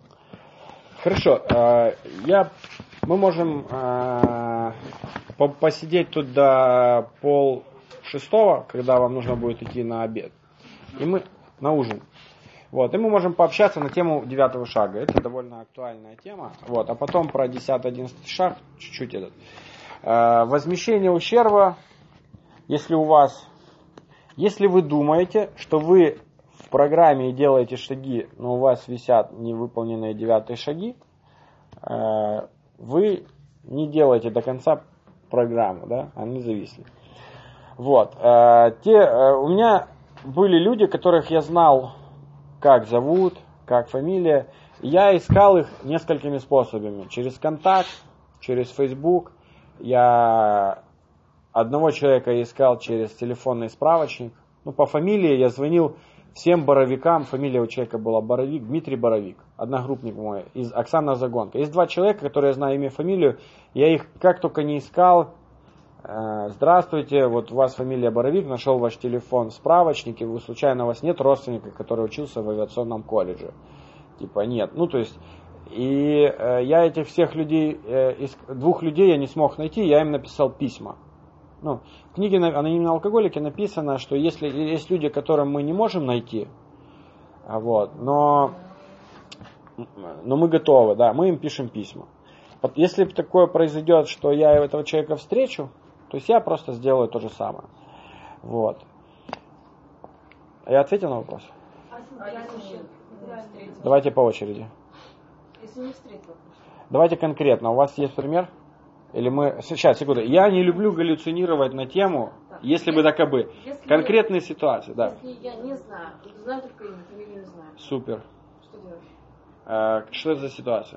[SPEAKER 8] Хорошо. Мы можем посидеть тут до 5:30, когда вам нужно будет идти на обед. И мы на ужин. Вот, и мы можем пообщаться на тему 9-го шага. Это довольно актуальная тема. Вот, а потом про 10-11 шаг, чуть-чуть этот. Возмещение ущерба, если вы думаете, что вы в программе делаете шаги, но у вас висят невыполненные 9-е шаги, вы не делаете до конца программу, да, они зависли. Вот, у меня были люди, которых я знал, как зовут, как фамилия. Я искал их несколькими способами. Через контакт, через Facebook. Я одного человека искал через телефонный справочник. По фамилии я звонил всем Боровикам. Фамилия у человека была Боровик, Дмитрий Боровик. Одногруппник мой, из Оксана Загонка. Есть 2 человека, которые я знаю имя и фамилию. Я их как только не искал. Здравствуйте, вот у вас фамилия Боровик, нашел ваш телефон в справочнике, вы случайно у вас нет родственника, который учился в авиационном колледже? Типа нет. И я этих всех людей, 2 людей я не смог найти, я им написал письма. В книге «Анонимные алкоголики» написано, что если есть люди, которым мы не можем найти, но мы готовы, да, мы им пишем письма. Если такое произойдет, что я этого человека встречу, то есть я просто сделаю то же самое. Вот. Я ответил на вопрос? Давайте по очереди.
[SPEAKER 5] Если не встретил.
[SPEAKER 8] Давайте конкретно. У вас есть пример? Или мы... Сейчас, секунду. Я не люблю галлюцинировать на тему, если бы так и бы. Конкретные ситуации, да.
[SPEAKER 5] Если я не знаю, знаю только имя, фамилию не знаю.
[SPEAKER 8] Супер.
[SPEAKER 5] Что делать?
[SPEAKER 8] Что это за ситуация?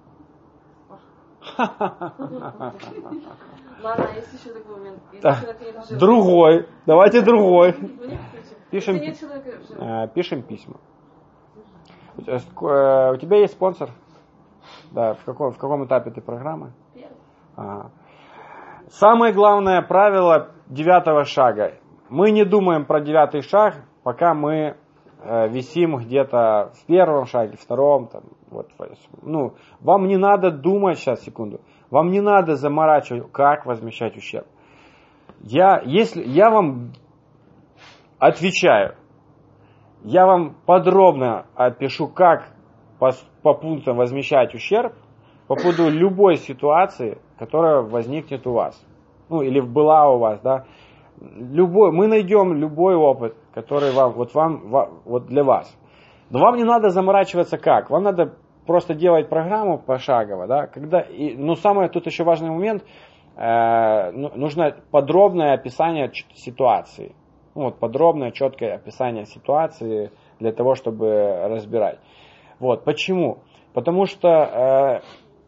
[SPEAKER 5] Ладно, а есть еще такой момент.
[SPEAKER 8] Другой. Давайте другой. Пишем письма. У тебя есть спонсор? Да. В каком этапе ты программы? Ага. Самое главное правило 9-го шага. Мы не думаем про 9-й шаг, пока мы висим где-то в 1-м шаге, в 2-м. Вам не надо думать, сейчас, секунду, вам не надо заморачивать, как возмещать ущерб. Я вам отвечаю, я вам подробно опишу, как по пунктам возмещать ущерб по поводу любой ситуации, которая возникнет у вас. Или была у вас, да. Мы найдем любой опыт, который вам для вас. Но вам не надо заморачиваться как. Вам надо просто делать программу пошагово, да. Самый тут еще важный момент, нужно подробное описание ситуации. Подробное, четкое описание ситуации для того, чтобы разбирать. Почему? Потому что,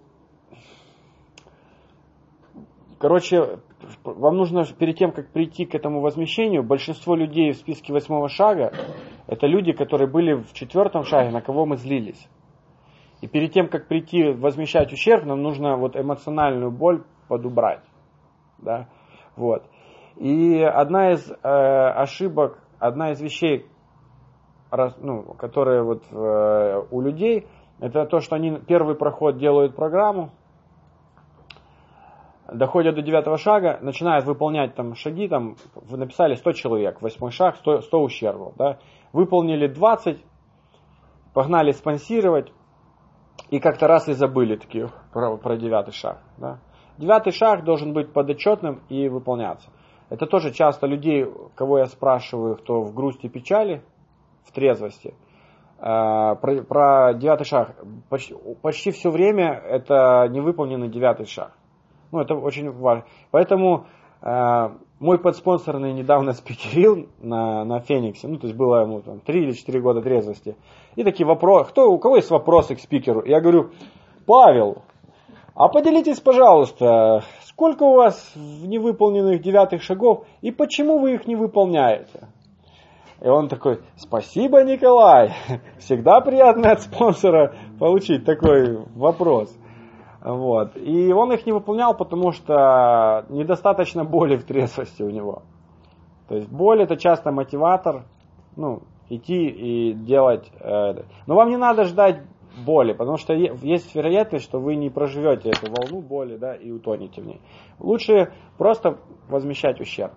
[SPEAKER 8] вам нужно перед тем, как прийти к этому возмещению, большинство людей в списке 8-го шага, это люди, которые были в 4-м шаге, на кого мы злились. И перед тем, как прийти возмещать ущерб, нам нужно эмоциональную боль подубрать. Да? И одна из ошибок, одна из вещей, которые у людей, это то, что они первый проход делают программу, доходят до 9-го шага, начинают выполнять шаги, вы написали 100 человек, 8-й шаг, 100 ущербов. Да? Выполнили 20, погнали спонсировать, и как-то раз и забыли про 9-й шаг. Да? 9-й шаг должен быть подотчетным и выполняться. Это тоже часто людей, кого я спрашиваю, кто в грусти, печали, в трезвости, про 9-й шаг. Почти все время это невыполненный 9-й шаг. Это очень важно. Поэтому Мой подспонсорный недавно спикерил на Фениксе, ну, то есть было ему там 3 или 4 года трезвости. И такие вопросы, у кого есть вопросы к спикеру? Я говорю, Павел, а поделитесь, пожалуйста, сколько у вас невыполненных 9 шагов и почему вы их не выполняете? И он такой, спасибо, Николай, всегда приятно от спонсора получить такой вопрос. Вот. И он их не выполнял, потому что недостаточно боли в трезвости у него. То есть боль это часто мотиватор, идти и делать. Но вам не надо ждать боли, потому что есть вероятность, что вы не проживете эту волну боли, да, и утонете в ней. Лучше просто возмещать ущерб.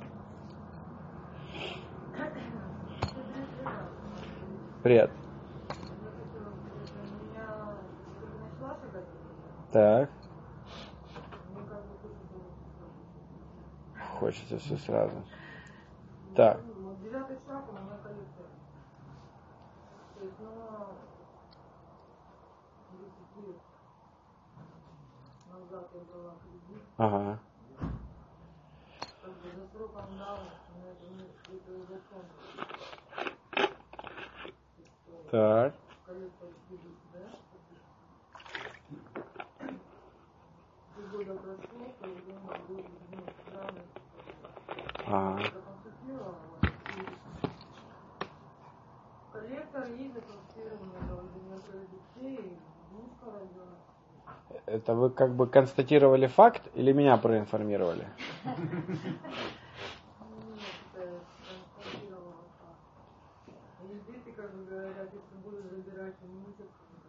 [SPEAKER 8] Привет. Так. Хочется все сразу. Так.
[SPEAKER 3] 9 шаг у меня коллекция. То есть, 10 лет назад я брала кредит.
[SPEAKER 8] Ага.
[SPEAKER 3] Как бы за сроком давности, но это не закон.
[SPEAKER 8] Так.
[SPEAKER 3] Коллекция кредит, да? 3 года прошло, то время будет странно.
[SPEAKER 8] Ага.
[SPEAKER 3] Коллектор ездит в фирме, детей, внучка родилась.
[SPEAKER 8] Это вы как бы констатировали факт или меня проинформировали?
[SPEAKER 3] Нет, это констатировала факт. И дети, как бы говорят, если будешь забирать имущество,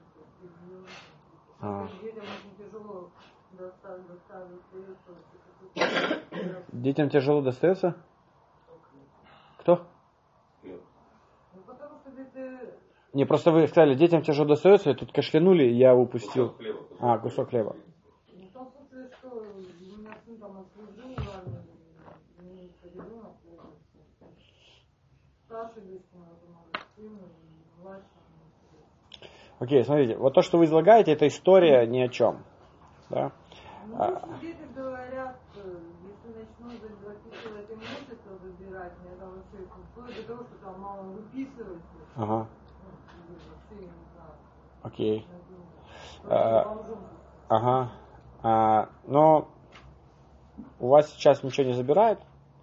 [SPEAKER 3] детям очень тяжело доставить средства.
[SPEAKER 8] Детям тяжело достается? Кто?
[SPEAKER 3] Ну, потому что дети...
[SPEAKER 8] Не, просто вы сказали, детям тяжело достается, и тут кашлянули, и я упустил. Кусок хлеба.
[SPEAKER 3] Ну, в том смысле, что у меня сын там отслужил в армии, не поделил на полностью. Старший дочка, сын, младший.
[SPEAKER 8] Окей, смотрите, вот то, что вы излагаете, это история ни о чем. Да?
[SPEAKER 3] Ну, дети говорят, если начнут записывать имущество, забирать, мне там вообще вплоть до того, что там мама выписывается.
[SPEAKER 8] Ага.
[SPEAKER 3] Вообще не знаю.
[SPEAKER 8] Окей. Ага. Но у вас сейчас ничего не забирают?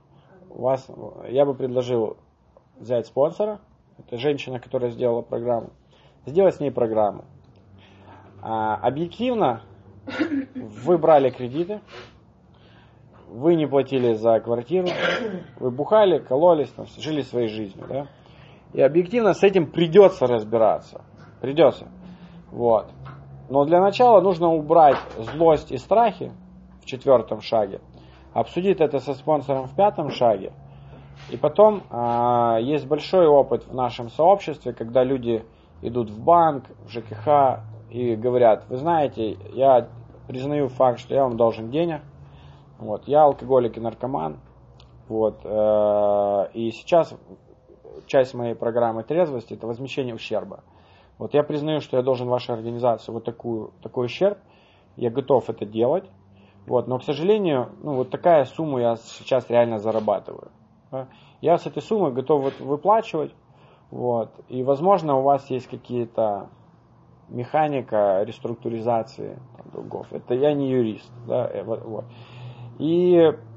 [SPEAKER 8] Я бы предложил взять спонсора. Это женщина, которая сделала программу. Сделать с ней программу. Объективно вы брали кредиты, вы не платили за квартиру, вы бухали, кололись, там, жили своей жизнью, да? И объективно с этим придется разбираться. Придется. Вот. Но для начала нужно убрать злость и страхи в 4 шаге, обсудить это со спонсором в 5 шаге. И потом есть большой опыт в нашем сообществе, когда люди идут в банк, в ЖКХ и говорят, вы знаете, я признаю факт, что я вам должен денег, вот, я алкоголик и наркоман, вот, и сейчас часть моей программы трезвости это возмещение ущерба. Вот я признаю, что я должен вашей организации вот такой ущерб, я готов это делать, вот, но, к сожалению, вот такая сумма я сейчас реально зарабатываю. Да? Я с этой суммой готов выплачивать, вот, и, возможно, у вас есть какие-то механика реструктуризации долгов. Это я не юрист, да, вот. И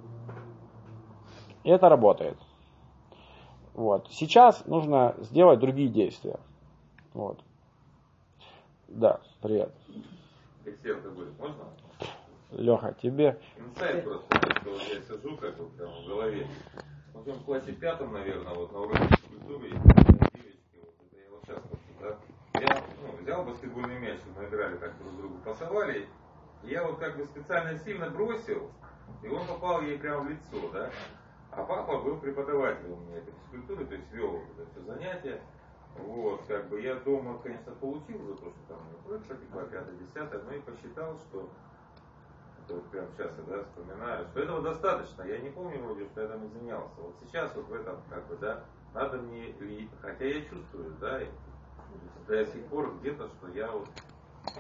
[SPEAKER 8] это работает. Вот. Сейчас нужно сделать другие действия. Вот. Да, привет.
[SPEAKER 4] Алексей, будет можно?
[SPEAKER 8] Леха, тебе...
[SPEAKER 4] Инсайт просто, что вот я сижу как бы прямо в голове. Вот в классе 5, наверное, вот на уроке физкультуры, девочки, вот это я вот сейчас да, я взял баскетбольный мяч, мы играли, так друг другу пасовали, и я вот как бы специально сильно бросил, и он попал ей прямо в лицо, да. А папа был преподавателем у меня этой физкультуры, то есть вел вот это все занятие. Вот, как бы я дома, конечно, получил за то, что там прошлое, 5-10, но и посчитал, что вот прямо сейчас я вспоминаю, что этого достаточно. Я не помню вроде, что я там изменялся. Вот сейчас вот в этом, как бы, да, надо мне, хотя я чувствую, да, до сих пор где-то, что я вот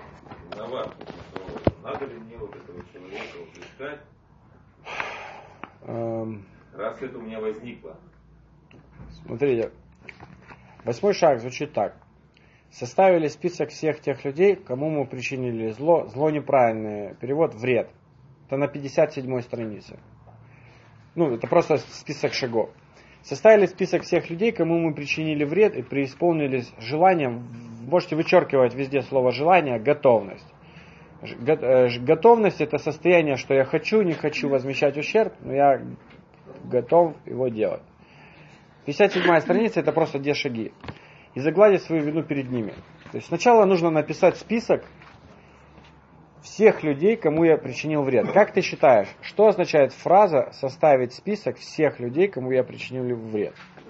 [SPEAKER 4] виноват, что надо ли мне вот этого человека вот искать. Раз это у меня возникло.
[SPEAKER 8] Смотрите. 8 шаг звучит так. Составили список всех тех людей, кому мы причинили зло. Зло неправильный перевод, вред. Это на 57 странице. Это просто список шагов. Составили список всех людей, кому мы причинили вред и преисполнились желанием. Можете вычеркивать везде слово желание, готовность. Готовность это состояние, что я хочу, не хочу возмещать ущерб, но я готов его делать. 57 страница это просто 2 шаги. И загладить свою вину перед ними. То есть сначала нужно написать список всех людей, кому я причинил вред. Как ты считаешь, что означает фраза составить список всех людей, кому я причинил вред?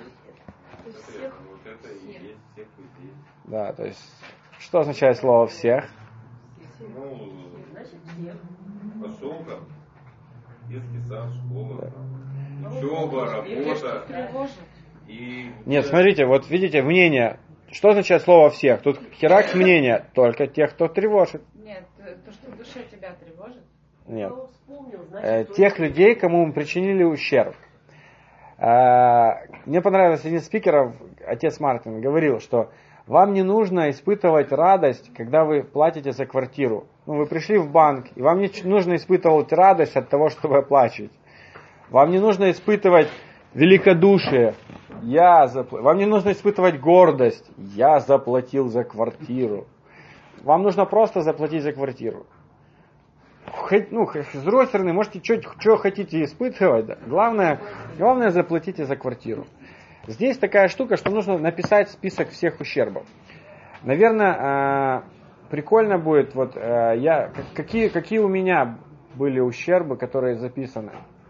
[SPEAKER 8] Да, то есть что означает слово всех?
[SPEAKER 4] Поселка, детский сад, школа, учеба, работа.
[SPEAKER 8] Нет, смотрите, вот видите, мнение. Что означает слово всех? Тут херакс мнение, только тех, кто тревожит.
[SPEAKER 2] Нет, то, что в душе тебя тревожит.
[SPEAKER 8] Нет. Тех людей, кому мы причинили ущерб. Мне понравился один из спикеров, отец Мартин, говорил, что вам не нужно испытывать радость, когда вы платите за квартиру. Вы пришли в банк, и вам не нужно испытывать радость от того, что вы оплачиваете. Вам не нужно испытывать великодушие. Вам не нужно испытывать гордость. Я заплатил за квартиру. Вам нужно просто заплатить за квартиру. С другой стороны, можете что хотите испытывать. Да? Главное заплатите за квартиру. Здесь такая штука, что нужно написать список всех ущербов. Наверное, прикольно будет, какие у меня были ущербы, которые записаны.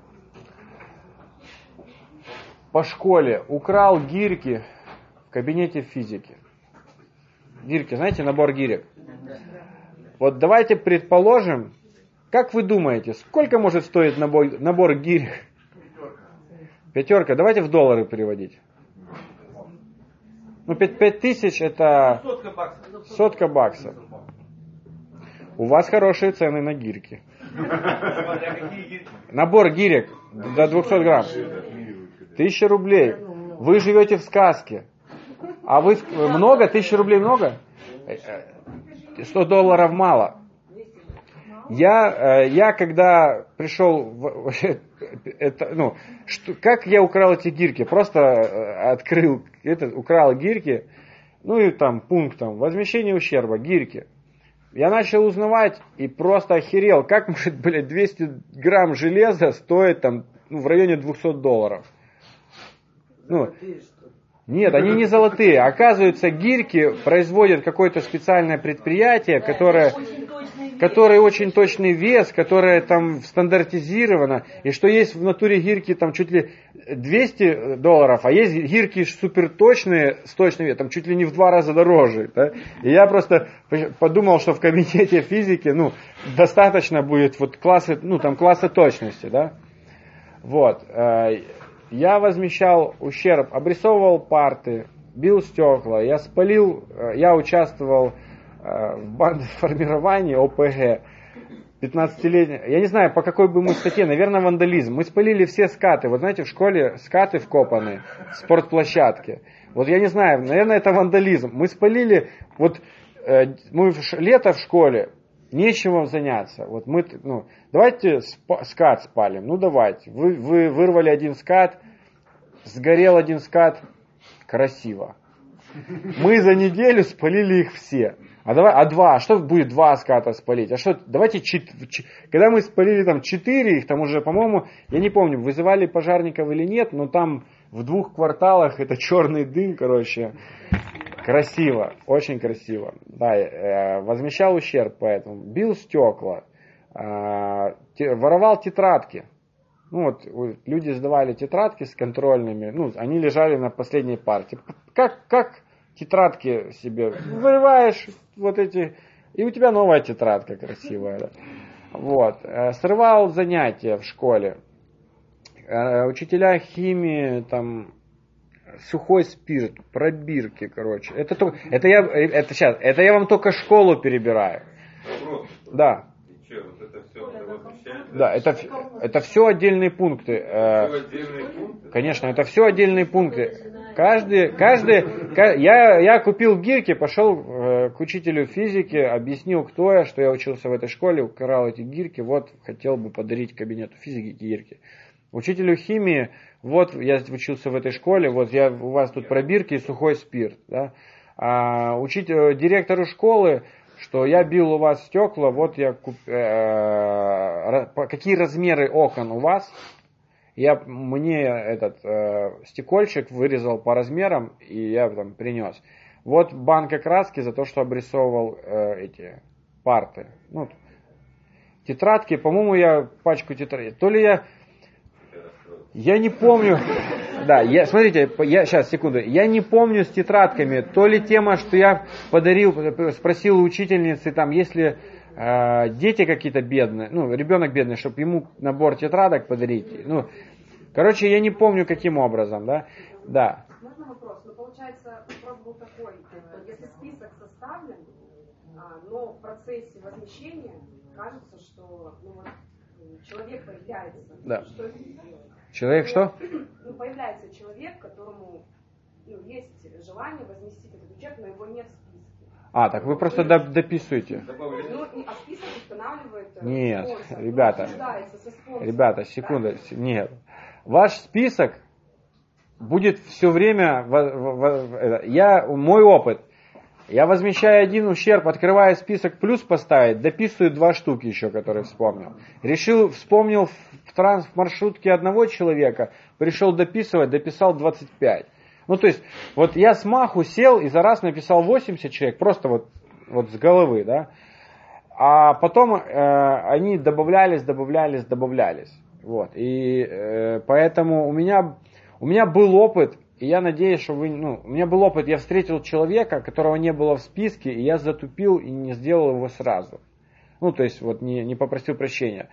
[SPEAKER 8] По школе украл гирьки в кабинете физики. Гирьки, знаете, набор гирек? Вот давайте предположим, как вы думаете, сколько может стоить набор гирек? 5. Давайте в доллары переводить. 5000 это 100 баксов. У вас хорошие цены на гирьки. Набор гирек до 200 грамм. 1000 рублей. Вы живете в сказке. А вы много? 1000 рублей много? 100 долларов мало. Я когда пришел, как я украл эти гирьки? Просто открыл, украл гирьки, и там пунктом возмещение ущерба, гирьки. Я начал узнавать и просто охерел, как может, 200 грамм железа стоит там в районе 200 долларов. Нет, они не золотые. Оказывается, гирьки производит какое-то специальное предприятие, которое очень точный вес, которое там стандартизировано, и что есть в натуре гирьки там чуть ли 200 долларов, а есть гирьки суперточные, с точным весом, там чуть ли не в 2 раза дороже. Да? И я просто подумал, что в кабинете физики, достаточно будет класса точности, да? Я возмещал ущерб, обрисовывал парты, бил стекла, я участвовал в бандформировании ОПГ, 15-летний, я не знаю, по какой бы мы статье, наверное, вандализм. Мы спалили все скаты, знаете, в школе скаты вкопаны, спортплощадки. Я не знаю, наверное, это вандализм. Мы спалили, мы лето в школе, нечем заняться. Давайте скат спалим. Давайте. Вы вырвали один скат, сгорел один скат, красиво. Мы за неделю спалили их все. А что будет 2 ската спалить? Давайте, когда мы спалили 4, их там уже, по-моему, я не помню, вызывали пожарников или нет, но там в 2 кварталах это черный дым, красиво, очень красиво. Да, возмещал ущерб поэтому. Бил стекла, воровал тетрадки. Люди сдавали тетрадки с контрольными, они лежали на последней парте. Как тетрадки себе вырываешь и у тебя новая тетрадка красивая. Да? Срывал занятия в школе. Учителя химии, сухой спирт, пробирки, Это я вам только школу перебираю.
[SPEAKER 4] Вопрос.
[SPEAKER 8] Да.
[SPEAKER 4] И что, это все возмущает.
[SPEAKER 8] Да, это все отдельные пункты.
[SPEAKER 4] Все отдельные пункты?
[SPEAKER 8] Конечно, это все отдельные пункты. Я купил гирьки, пошел к учителю физики, объяснил, кто я, что я учился в этой школе, украл эти гирьки, вот хотел бы подарить кабинету физики гирьки. Учителю химии, вот я учился в этой школе, вот у вас тут пробирки и сухой спирт. Да? Директору школы, что я бил у вас стекла, вот какие размеры окон у вас. Мне этот стекольчик вырезал по размерам, и я там принес. Вот банка краски за то, что обрисовывал эти парты. Ну, тетрадки, по-моему, я пачку тетрадей. То ли я не помню. Да, смотрите, сейчас, секунду. Я не помню с тетрадками, то ли тема, что я спросил у учительницы, там, если дети какие-то бедные, ребенок бедный, чтобы ему набор тетрадок подарить. Короче, я не помню, каким образом, да. Да.
[SPEAKER 9] Можно вопрос? Получается, вопрос был такой, если список составлен, но в процессе возмещения кажется, что человек появляется.
[SPEAKER 8] Да.
[SPEAKER 9] Что это делать?
[SPEAKER 8] Человек что?
[SPEAKER 9] Появляется человек, которому есть желание возместить этот бюджет, но его нет в списке.
[SPEAKER 8] Так вы просто дописываете.
[SPEAKER 9] А список устанавливает
[SPEAKER 8] Нет,
[SPEAKER 9] спонсор.
[SPEAKER 8] Ребята, секунду. Нет. Ваш список будет все время... Мой опыт. Я возмещаю один ущерб, открываю список, плюс поставить, дописываю 2 штуки еще, которые вспомнил. Вспомнил в маршрутке одного человека, пришел дописывать, дописал 25. То есть, вот я с маху сел и за раз написал 80 человек, просто вот с головы, да. А потом они добавлялись. Вот. И поэтому у меня был опыт, и я надеюсь, что у меня был опыт, я встретил человека, которого не было в списке, и я затупил и не сделал его сразу. То есть, не попросил прощения.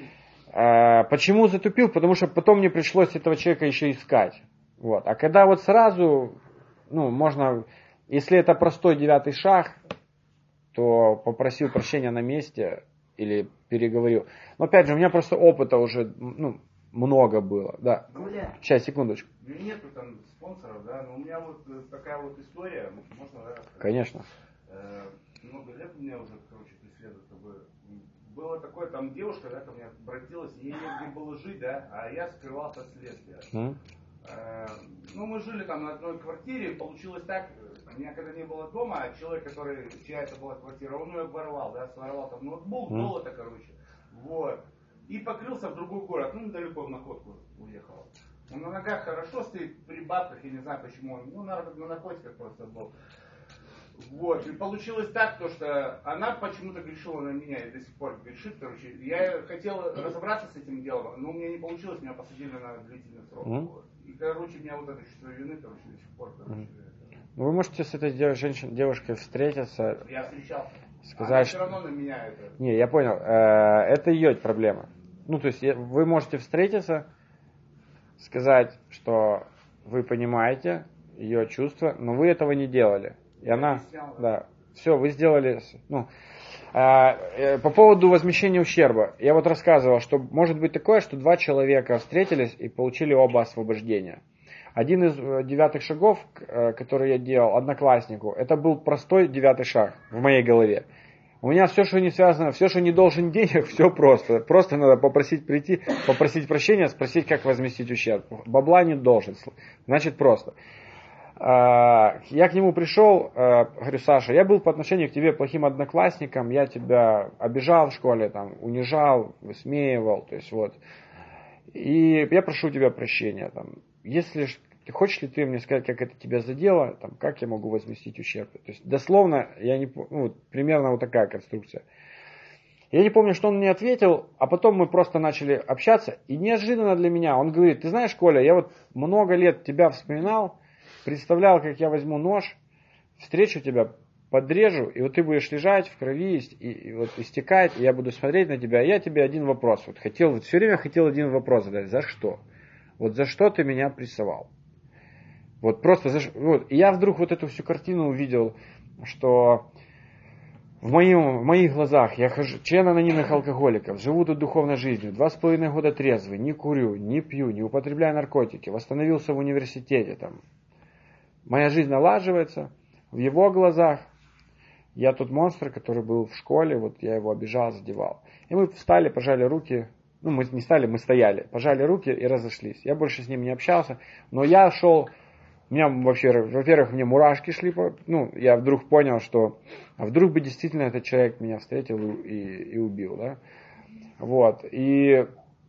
[SPEAKER 8] Почему затупил? Потому что потом мне пришлось этого человека еще искать. Вот. А когда сразу, можно, если это простой 9 шаг, то попросил прощения на месте или переговорил. Но опять же, у меня просто опыта уже, много было. Да. Сейчас, секундочку.
[SPEAKER 6] Нету там спонсоров, да, но у меня такая история, можно, да?
[SPEAKER 8] Конечно.
[SPEAKER 6] Много лет у меня уже, преследует. Было такое, там девушка, да, ко мне обратилась, ей негде было жить, да, а я скрывался от следствия. Мы жили там на одной квартире, получилось так, меня когда не было дома, а человек, чья это была квартира, он ее оборвал, да, своровал там ноутбук, золото, вот, и покрылся в другой город, далеко в находку уехал. Он на ногах хорошо стоит, при бабках, я не знаю почему, он, на наркотиках просто был. Вот, и получилось так, что она почему-то грешила на меня и до сих пор грешит, я хотел разобраться с этим делом, но у меня не получилось, меня посадили на длительный срок. Вот. И, у меня это чувство вины, до сих пор,
[SPEAKER 8] Вы можете с этой девушкой встретиться.
[SPEAKER 6] Я встречался.
[SPEAKER 8] Сказать,
[SPEAKER 6] все равно на меня это...
[SPEAKER 8] Не, я понял. Это ее проблема. То есть вы можете встретиться, сказать, что вы понимаете ее чувства, но вы этого не делали. И она, да, все, вы сделали, по поводу возмещения ущерба. Я рассказывал, что может быть такое, что 2 человека встретились и получили оба освобождения. Один из 9 шагов, который я делал однокласснику, это был простой 9 шаг в моей голове. У меня все, что не связано, все, что не должен денег, все просто. Просто надо попросить прийти, попросить прощения, спросить, как возместить ущерб. Бабла не должен, значит просто. Я к нему пришел, говорю, Саша, я был по отношению к тебе плохим одноклассником, я тебя обижал в школе, унижал, высмеивал, то есть и я прошу тебя прощения, если хочешь ли ты мне сказать, как это тебя задело, как я могу возместить ущерб, то есть дословно, примерно такая конструкция. Я не помню, что он мне ответил, а потом мы просто начали общаться, и неожиданно для меня он говорит, ты знаешь, Коля, я много лет тебя вспоминал, представлял, как я возьму нож, встречу тебя, подрежу, и ты будешь лежать в крови, и истекать, и я буду смотреть на тебя, и я тебе один вопрос. Все время хотел один вопрос задать. За что? За что ты меня прессовал? Просто и я вдруг эту всю картину увидел, что в моих глазах я член анонимных алкоголиков, живу тут духовной жизнью, 2,5 года трезвый, не курю, не пью, не употребляю наркотики, восстановился в университете. Там. Моя жизнь налаживается, в его глазах я тот монстр, который был в школе, вот я его обижал, задевал. И мы встали, пожали руки, ну мы не стали, мы стояли, пожали руки и разошлись. Я больше с ним не общался, но я шел, у меня вообще, во-первых, мне мурашки шли, ну я вдруг понял, что а вдруг бы действительно этот человек меня встретил и убил, да. Вот, и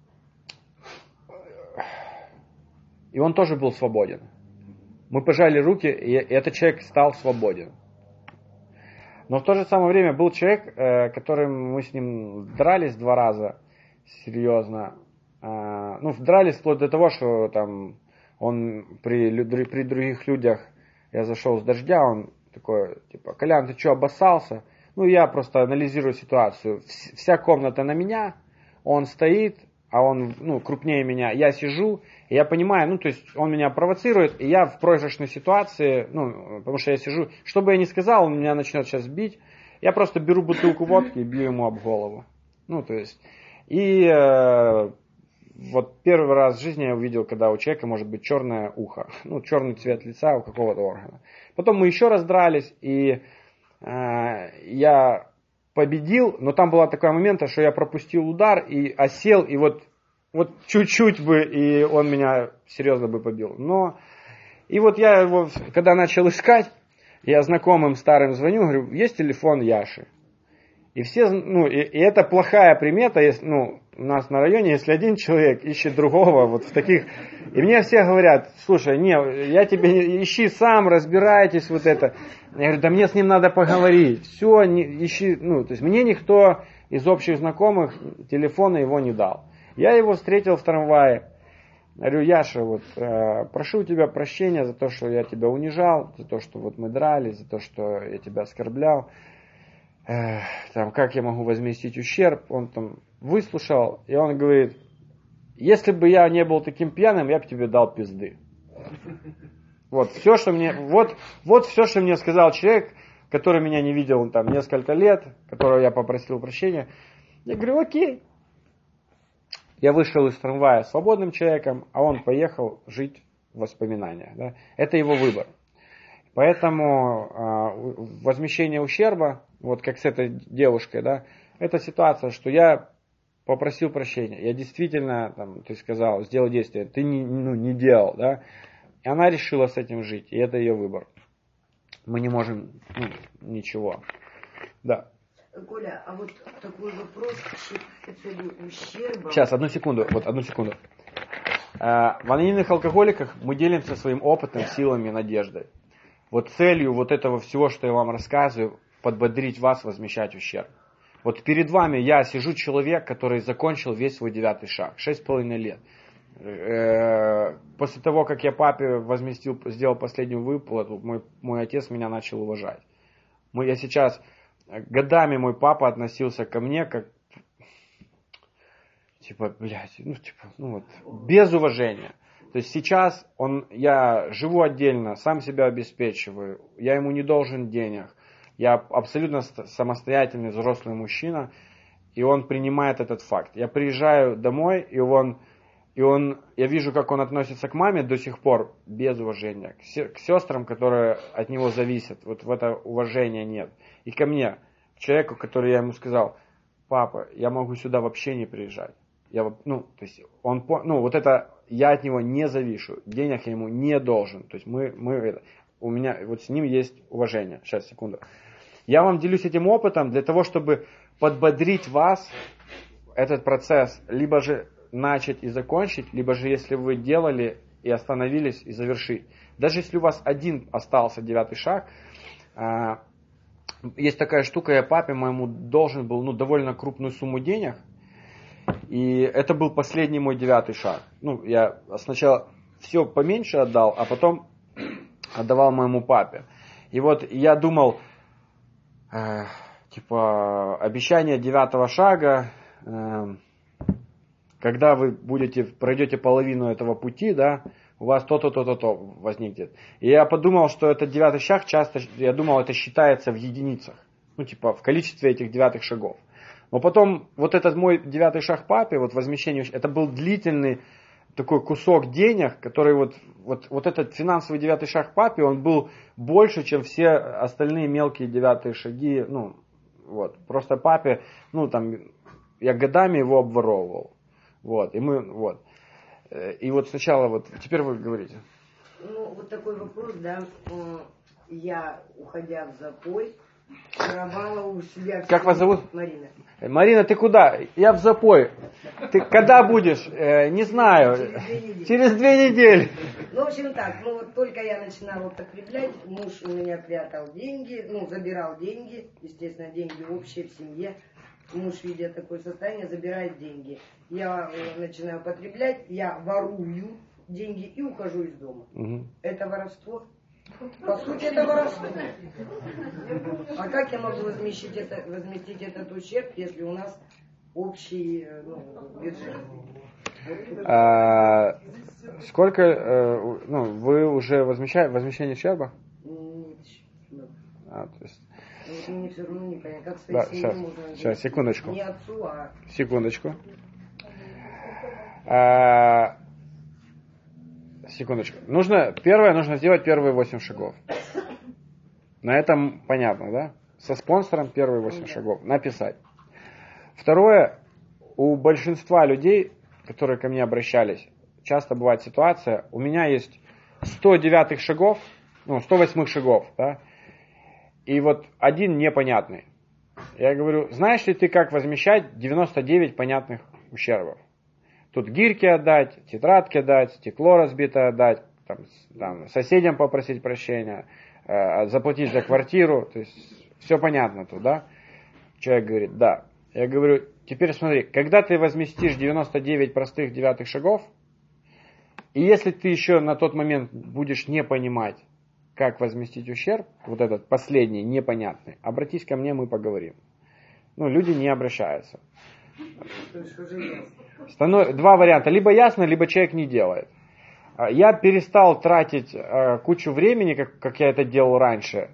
[SPEAKER 8] он тоже был свободен. Мы пожали руки, и этот человек стал свободен. Но в то же самое время был человек, которым мы с ним дрались 2 раза, серьезно. Ну, дрались вплоть до того, что там он при других людях, я зашел с дождя, он такой, типа, Колян, ты что, обоссался? Ну, я просто анализирую ситуацию. Вся комната на меня, он стоит, а он, ну, крупнее меня. Я сижу, и я понимаю, ну, то есть он меня провоцирует, и я в проигрышной ситуации, ну, потому что я сижу, что бы я ни сказал, он меня начнет сейчас бить, я просто беру бутылку водки и бью ему об голову. Ну, то есть, и вот первый раз в жизни я увидел, когда у человека может быть черное ухо, ну, черный цвет лица у какого-то органа. Потом мы еще раз дрались, и я победил, но там был такой момент, что я пропустил удар и осел, и вот чуть-чуть бы, и он меня серьезно бы побил. Но, и вот я его, когда начал искать, я знакомым старым звоню, говорю, есть телефон Яши? И все, ну, и это плохая примета, если, ну, у нас на районе, если один человек ищет другого, вот в таких, и мне все говорят, слушай, не, я тебе ищи сам, разбирайтесь, вот это. Я говорю, да мне с ним надо поговорить, все, ищи, ну, то есть мне никто из общих знакомых телефона его не дал. Я его встретил в трамвае, говорю, Яша, вот, прошу у тебя прощения за то, что я тебя унижал, за то, что вот мы дрались, за то, что я тебя оскорблял. Там, как я могу возместить ущерб, он там выслушал, и он говорит, если бы я не был таким пьяным, я бы тебе дал пизды. Вот все, что мне, вот все, что мне сказал человек, который меня не видел там несколько лет, которого я попросил прощения. Я говорю, окей. Я вышел из трамвая свободным человеком, а он поехал жить в воспоминания. Да? Это его выбор. Поэтому возмещение ущерба, вот как с этой девушкой, да, это ситуация, что я попросил прощения. Я действительно, там, ты сказал, сделал действие, ты не делал, да. И она решила с этим жить, и это ее выбор. Мы не можем, ничего. Да.
[SPEAKER 10] Коля, а вот такой вопрос по поводу ущерба.
[SPEAKER 8] Сейчас, одну секунду. В анонимных алкоголиках мы делимся своим опытом, силами, надеждой. Вот целью вот этого всего, что я вам рассказываю, подбодрить вас, возмещать ущерб. Вот перед вами я сижу человек, который закончил весь свой 9-й шаг, 6,5 лет. После того, как я папе сделал последнюю выплату, мой отец меня начал уважать. Я сейчас, годами мой папа относился ко мне как, без уважения. То есть сейчас я живу отдельно, сам себя обеспечиваю, я ему не должен денег. Я абсолютно самостоятельный взрослый мужчина, и он принимает этот факт. Я приезжаю домой, и я вижу, как он относится к маме до сих пор без уважения. К сестрам, которые от него зависят, вот в это уважения нет. И ко мне, к человеку, который я ему сказал, папа, я могу сюда вообще не приезжать. Я от него не завишу, денег я ему не должен. То есть у меня вот с ним есть уважение. Сейчас, секунду. Я вам делюсь этим опытом для того, чтобы подбодрить вас этот процесс, либо же начать и закончить, либо же если вы делали и остановились и завершить. Даже если у вас один остался 9-й шаг, есть такая штука, я папе моему должен был довольно крупную сумму денег, и это был последний мой 9-й шаг. Я сначала все поменьше отдал, а потом отдавал моему папе. И вот я думал, обещание 9-го шага, когда вы пройдете половину этого пути, да, у вас то-то возникнет. И я подумал, что этот 9-й шаг часто, я думал, это считается в единицах. Ну, типа, в количестве этих 9 шагов. Но потом, вот этот мой 9 шаг папе, вот возмещение, это был длительный такой кусок денег, который вот этот финансовый 9 шаг папе, он был больше, чем все остальные мелкие 9 шаги, ну, вот. Просто папе, ну, там, я годами его обворовывал. Вот, и мы, вот. И вот сначала, вот, теперь вы говорите.
[SPEAKER 10] Ну, вот такой вопрос, да. Я, уходя в запой, воровала у себя...
[SPEAKER 8] Как вас зовут?
[SPEAKER 10] Марина.
[SPEAKER 8] Марина, ты куда? Я в запой. Ты когда будешь? Не знаю. Через 2 недели.
[SPEAKER 10] Ну, в общем так, ну вот только я начинала потреблять, муж у меня прятал деньги, ну, забирал деньги, естественно, деньги общие в семье. Муж, видя такое состояние, забирает деньги. Я начинаю потреблять, я ворую деньги и ухожу из дома.
[SPEAKER 8] Угу.
[SPEAKER 10] Это воровство? По сути, это воровство. А как я могу возместить этот ущерб, если у нас общий бюджет?
[SPEAKER 8] Сколько, вы уже возмещение ущерба?
[SPEAKER 10] Нет.
[SPEAKER 8] То есть...
[SPEAKER 10] Вот мне все равно непонятно, как
[SPEAKER 8] Да,
[SPEAKER 10] своей семье можно...
[SPEAKER 8] сейчас, секундочку.
[SPEAKER 10] Не отцу, а...
[SPEAKER 8] Секундочку. Секундочку. Первое, нужно сделать первые 8 шагов. На этом понятно, да? Со спонсором первые 8 шагов. Написать. Второе, у большинства людей, которые ко мне обращались, часто бывает ситуация, у меня есть 109 шагов, 108 шагов, да? И вот один непонятный. Я говорю, знаешь ли ты, как возмещать 99 понятных ущербов? Тут гирьки отдать, тетрадки отдать, стекло разбитое отдать, там, соседям попросить прощения, заплатить за квартиру. То есть все понятно тут, да? Человек говорит, да. Я говорю, теперь смотри, когда ты возместишь 99 простых 9 шагов, и если ты еще на тот момент будешь не понимать, как возместить ущерб, вот этот последний, непонятный, обратись ко мне, мы поговорим. Люди не обращаются. Два варианта. Либо ясно, либо человек не делает. Я перестал тратить кучу времени, как я это делал раньше.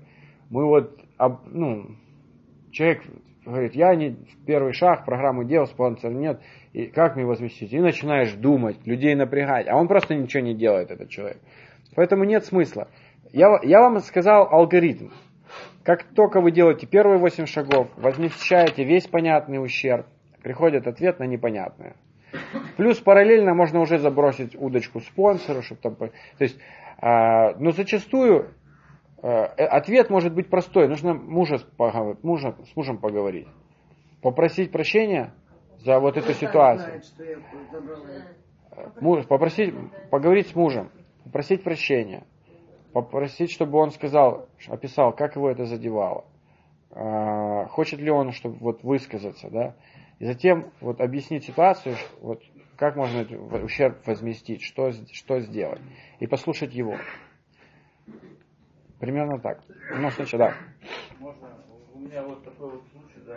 [SPEAKER 8] Человек говорит, я не в первый шаг, программу делал, спонсор нет, и как мне возместить? И начинаешь думать, людей напрягать, а он просто ничего не делает, этот человек. Поэтому нет смысла. Я вам сказал алгоритм. Как только вы делаете первые 8 шагов, возмещаете весь понятный ущерб, приходит ответ на непонятное. Плюс параллельно можно уже забросить удочку спонсору, чтобы там... То есть, но зачастую ответ может быть простой. Нужно с мужем поговорить. Попросить прощения за вот эту ситуацию. Поговорить с мужем. Попросить прощения. Попросить, чтобы он описал, как его это задевало. Хочет ли он, чтобы высказаться, да? И затем объяснить ситуацию, как можно этот ущерб возместить, что сделать. И послушать его. Примерно так. Сначала, да.
[SPEAKER 6] Можно, у меня вот такой вот случай, да.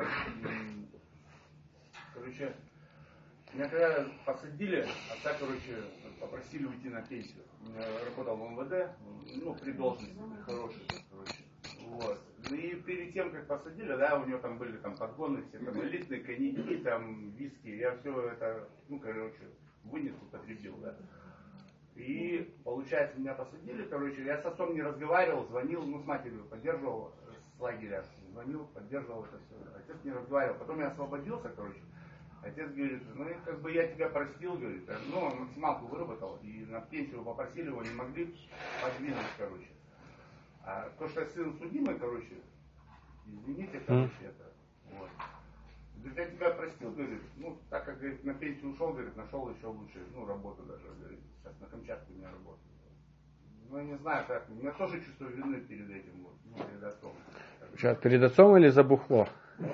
[SPEAKER 6] Короче, меня когда посадили, отца, попросили уйти на пенсию. Я работал в МВД, при должности хорошей, Вот. И перед тем, как посадили, да, у него там были подгоны, все там элитные коньяки, там виски, я все это, вынес, употребил, да. И, получается, меня посадили, я с отцом не разговаривал, звонил, с матерью поддерживал с лагеря, звонил, поддерживал это все. Отец не разговаривал, потом я освободился, Отец говорит, я тебя простил, говорит, он максималку выработал, и на пенсию попросили его, не могли подвинуть, А то, что я сын судимый, извините, это, вот. Говорит, я тебя простил, говорит, так как, говорит, на пенсию ушел, говорит, нашел еще лучше, работу даже, говорит, сейчас на Камчатке у меня работает. Я не знаю, как, у меня тоже чувство вины перед этим, перед отцом.
[SPEAKER 8] Сейчас, перед отцом или за бухло?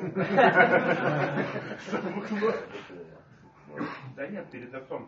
[SPEAKER 6] Да нет, перед отцом.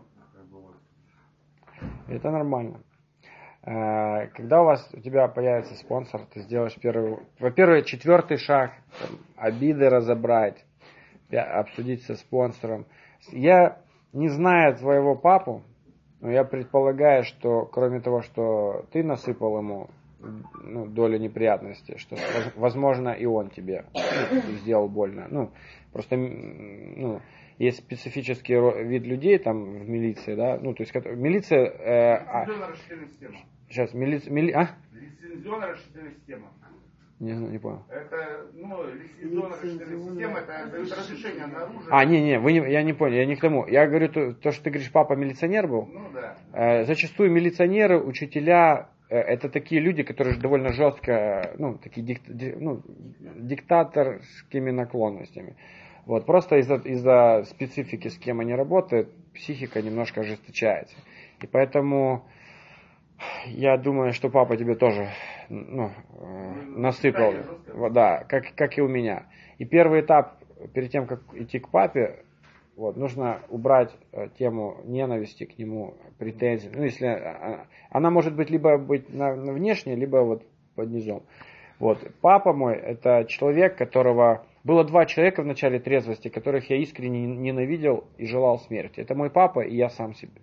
[SPEAKER 8] Это нормально. Когда у тебя появится спонсор, ты сделаешь во-первых, 4 шаг, обиды разобрать, обсудить со спонсором. Я, не зная твоего папу, но я предполагаю, что кроме того, что ты насыпал ему долю неприятностей, что, возможно, и он тебе сделал больно. Просто, есть специфический вид людей там в милиции, да, то есть милиция...
[SPEAKER 6] Лицензионно-расширенная система.
[SPEAKER 8] Сейчас,
[SPEAKER 6] Лицензионно-расширенная система.
[SPEAKER 8] Не понял.
[SPEAKER 6] Это, лицензионно-расширенная система, это дают разрешение на оружие.
[SPEAKER 8] Я не понял, я не к тому. Я говорю, то, что ты говоришь, папа милиционер был.
[SPEAKER 6] Да.
[SPEAKER 8] Зачастую милиционеры, учителя, это такие люди, которые довольно жестко, такие диктаторскими наклонностями. Вот, просто из-за специфики, с кем они работают, психика немножко ожесточается. И поэтому я думаю, что папа тебе тоже насыпал. Да, как и у меня. И первый этап, перед тем, как идти к папе, нужно убрать тему ненависти к нему, претензий. Если она может быть либо быть внешней, либо под низом. Папа мой, это человек, которого... Было два человека в начале трезвости, которых я искренне ненавидел и желал смерти. Это мой папа и я сам себе.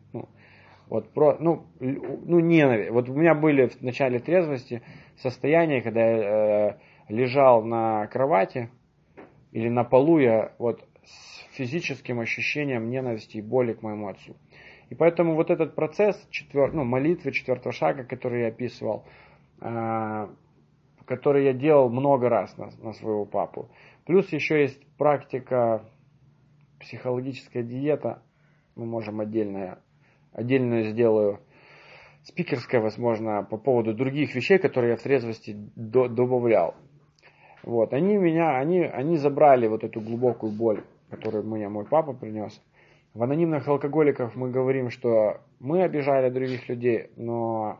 [SPEAKER 8] Ненависть. У меня были в начале трезвости состояния, когда я лежал на кровати или на полу, я с физическим ощущением ненависти и боли к моему отцу. И поэтому этот процесс молитвы 4-го шага, который я описывал, который я делал много раз на своего папу. Плюс еще есть практика, психологическая диета. Мы можем отдельную сделаю спикерская, возможно, по поводу других вещей, которые я в трезвости добавлял. Они забрали эту глубокую боль, которую мой папа принес. В анонимных алкоголиках мы говорим, что мы обижали других людей, но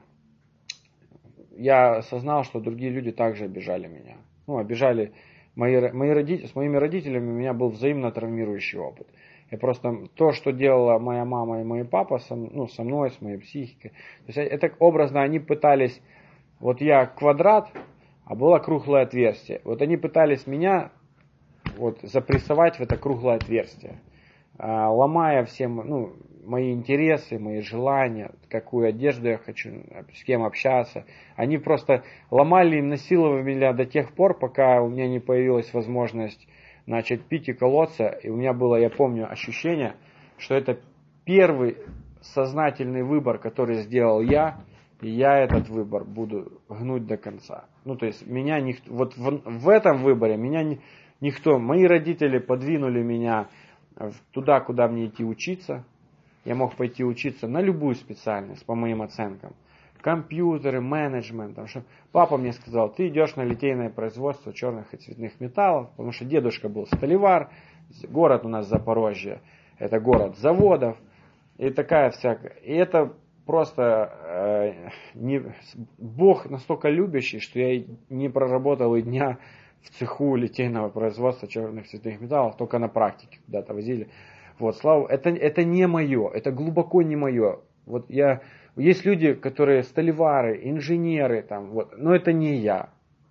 [SPEAKER 8] я осознал, что другие люди также обижали меня. Обижали с моими родителями у меня был взаимно травмирующий опыт. И просто то, что делала моя мама и мой папа со мной, с моей психикой. То есть это образно они пытались, я квадрат, а было круглое отверстие. Они пытались меня запрессовать в это круглое отверстие, ломая все мои интересы, мои желания, какую одежду я хочу, с кем общаться. Они просто ломали и насиловали меня до тех пор, пока у меня не появилась возможность начать пить и колоться. И у меня было, я помню, ощущение, что это первый сознательный выбор, который сделал я, и я этот выбор буду гнуть до конца. То есть меня в этом выборе меня никто, мои родители подвинули меня туда, куда мне идти учиться. Я мог пойти учиться на любую специальность, по моим оценкам. Компьютеры, менеджмент. Папа мне сказал, ты идешь на литейное производство черных и цветных металлов, потому что дедушка был сталевар, город у нас Запорожье, это город заводов, и такая всякая. И это просто Бог настолько любящий, что я не проработал и дня в цеху литейного производства черных и цветных металлов, только на практике куда-то возили. Слава, это не мое, это глубоко не мое. Есть люди, которые сталевары, инженеры, но это не я.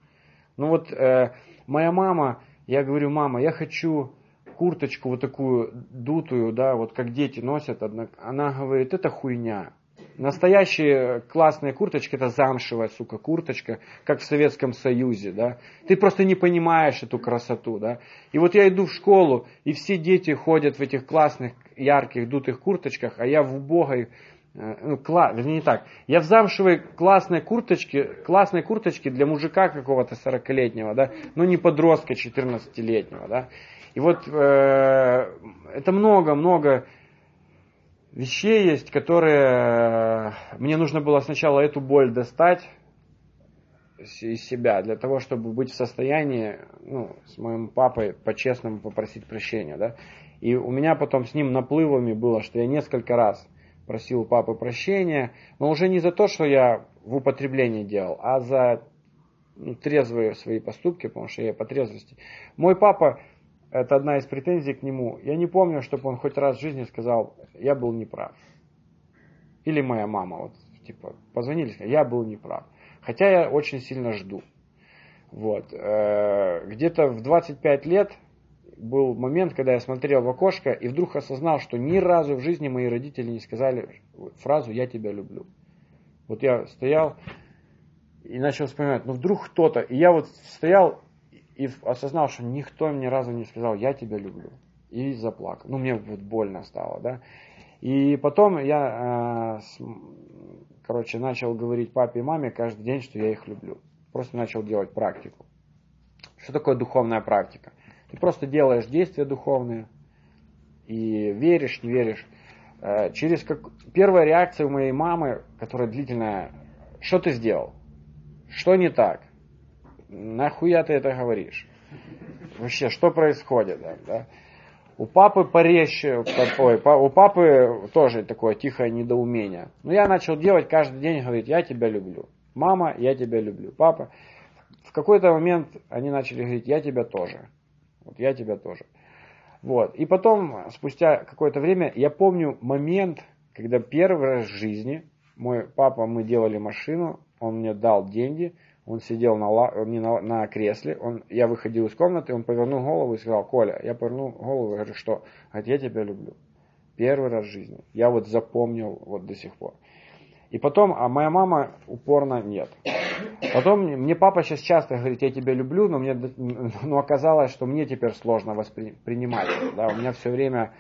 [SPEAKER 8] Моя мама, я говорю, мама, я хочу курточку такую дутую, как дети носят. Она говорит, это хуйня. Настоящая классная курточка, это замшевая, курточка, как в Советском Союзе, да. Ты просто не понимаешь эту красоту, да. И я иду в школу, и все дети ходят в этих классных, ярких, дутых курточках, а я в убогой, вернее не так, я в замшевой классной курточке для мужика какого-то 40-летнего, да, но не подростка 14-летнего, да. И это много вещей есть, которые мне нужно было сначала эту боль достать из себя, для того, чтобы быть в состоянии, с моим папой по-честному попросить прощения, да. И у меня потом с ним наплывами было, что я несколько раз просил у папы прощения, но уже не за то, что я в употреблении делал, а за трезвые свои поступки, потому что я по трезвости. Мой папа, это одна из претензий к нему. Я не помню, чтобы он хоть раз в жизни сказал, я был неправ. Или моя мама, позвонили, сказали, я был неправ. Хотя я очень сильно жду. Где-то в 25 лет был момент, когда я смотрел в окошко и вдруг осознал, что ни разу в жизни мои родители не сказали фразу «я тебя люблю». Я стоял И начал вспоминать, ну вдруг кто-то. И я вот стоял и осознал, что никто мне ни разу не сказал, я тебя люблю. И заплакал. Ну, мне вот больно стало, да. И потом я, начал говорить папе и маме каждый день, что я их люблю. Просто начал делать практику. Что такое духовная практика? Ты просто делаешь действия духовные и веришь, не веришь. Первая реакция у моей мамы, которая длительная, что ты сделал? Что не так? Нахуя ты это говоришь? Вообще, что происходит? Да? У папы порезче, у папы тоже такое тихое недоумение. Но я начал делать каждый день, говорить, я тебя люблю. Мама, я тебя люблю. Папа. В какой-то момент они начали говорить, я тебя тоже. Вот я тебя тоже. Вот. И потом, спустя какое-то время, я помню момент, когда первый раз в жизни мой папа, мы делали машину, он мне дал деньги, он сидел на кресле, я выходил из комнаты, он повернул голову и сказал, Коля, я повернул голову и говорю, что? Говорит, я тебя люблю. Первый раз в жизни. Я вот запомнил вот до сих пор. И потом, а моя мама упорно нет. Потом мне папа сейчас часто говорит, я тебя люблю, но оказалось, что мне теперь сложно воспринимать. Да, у меня все время,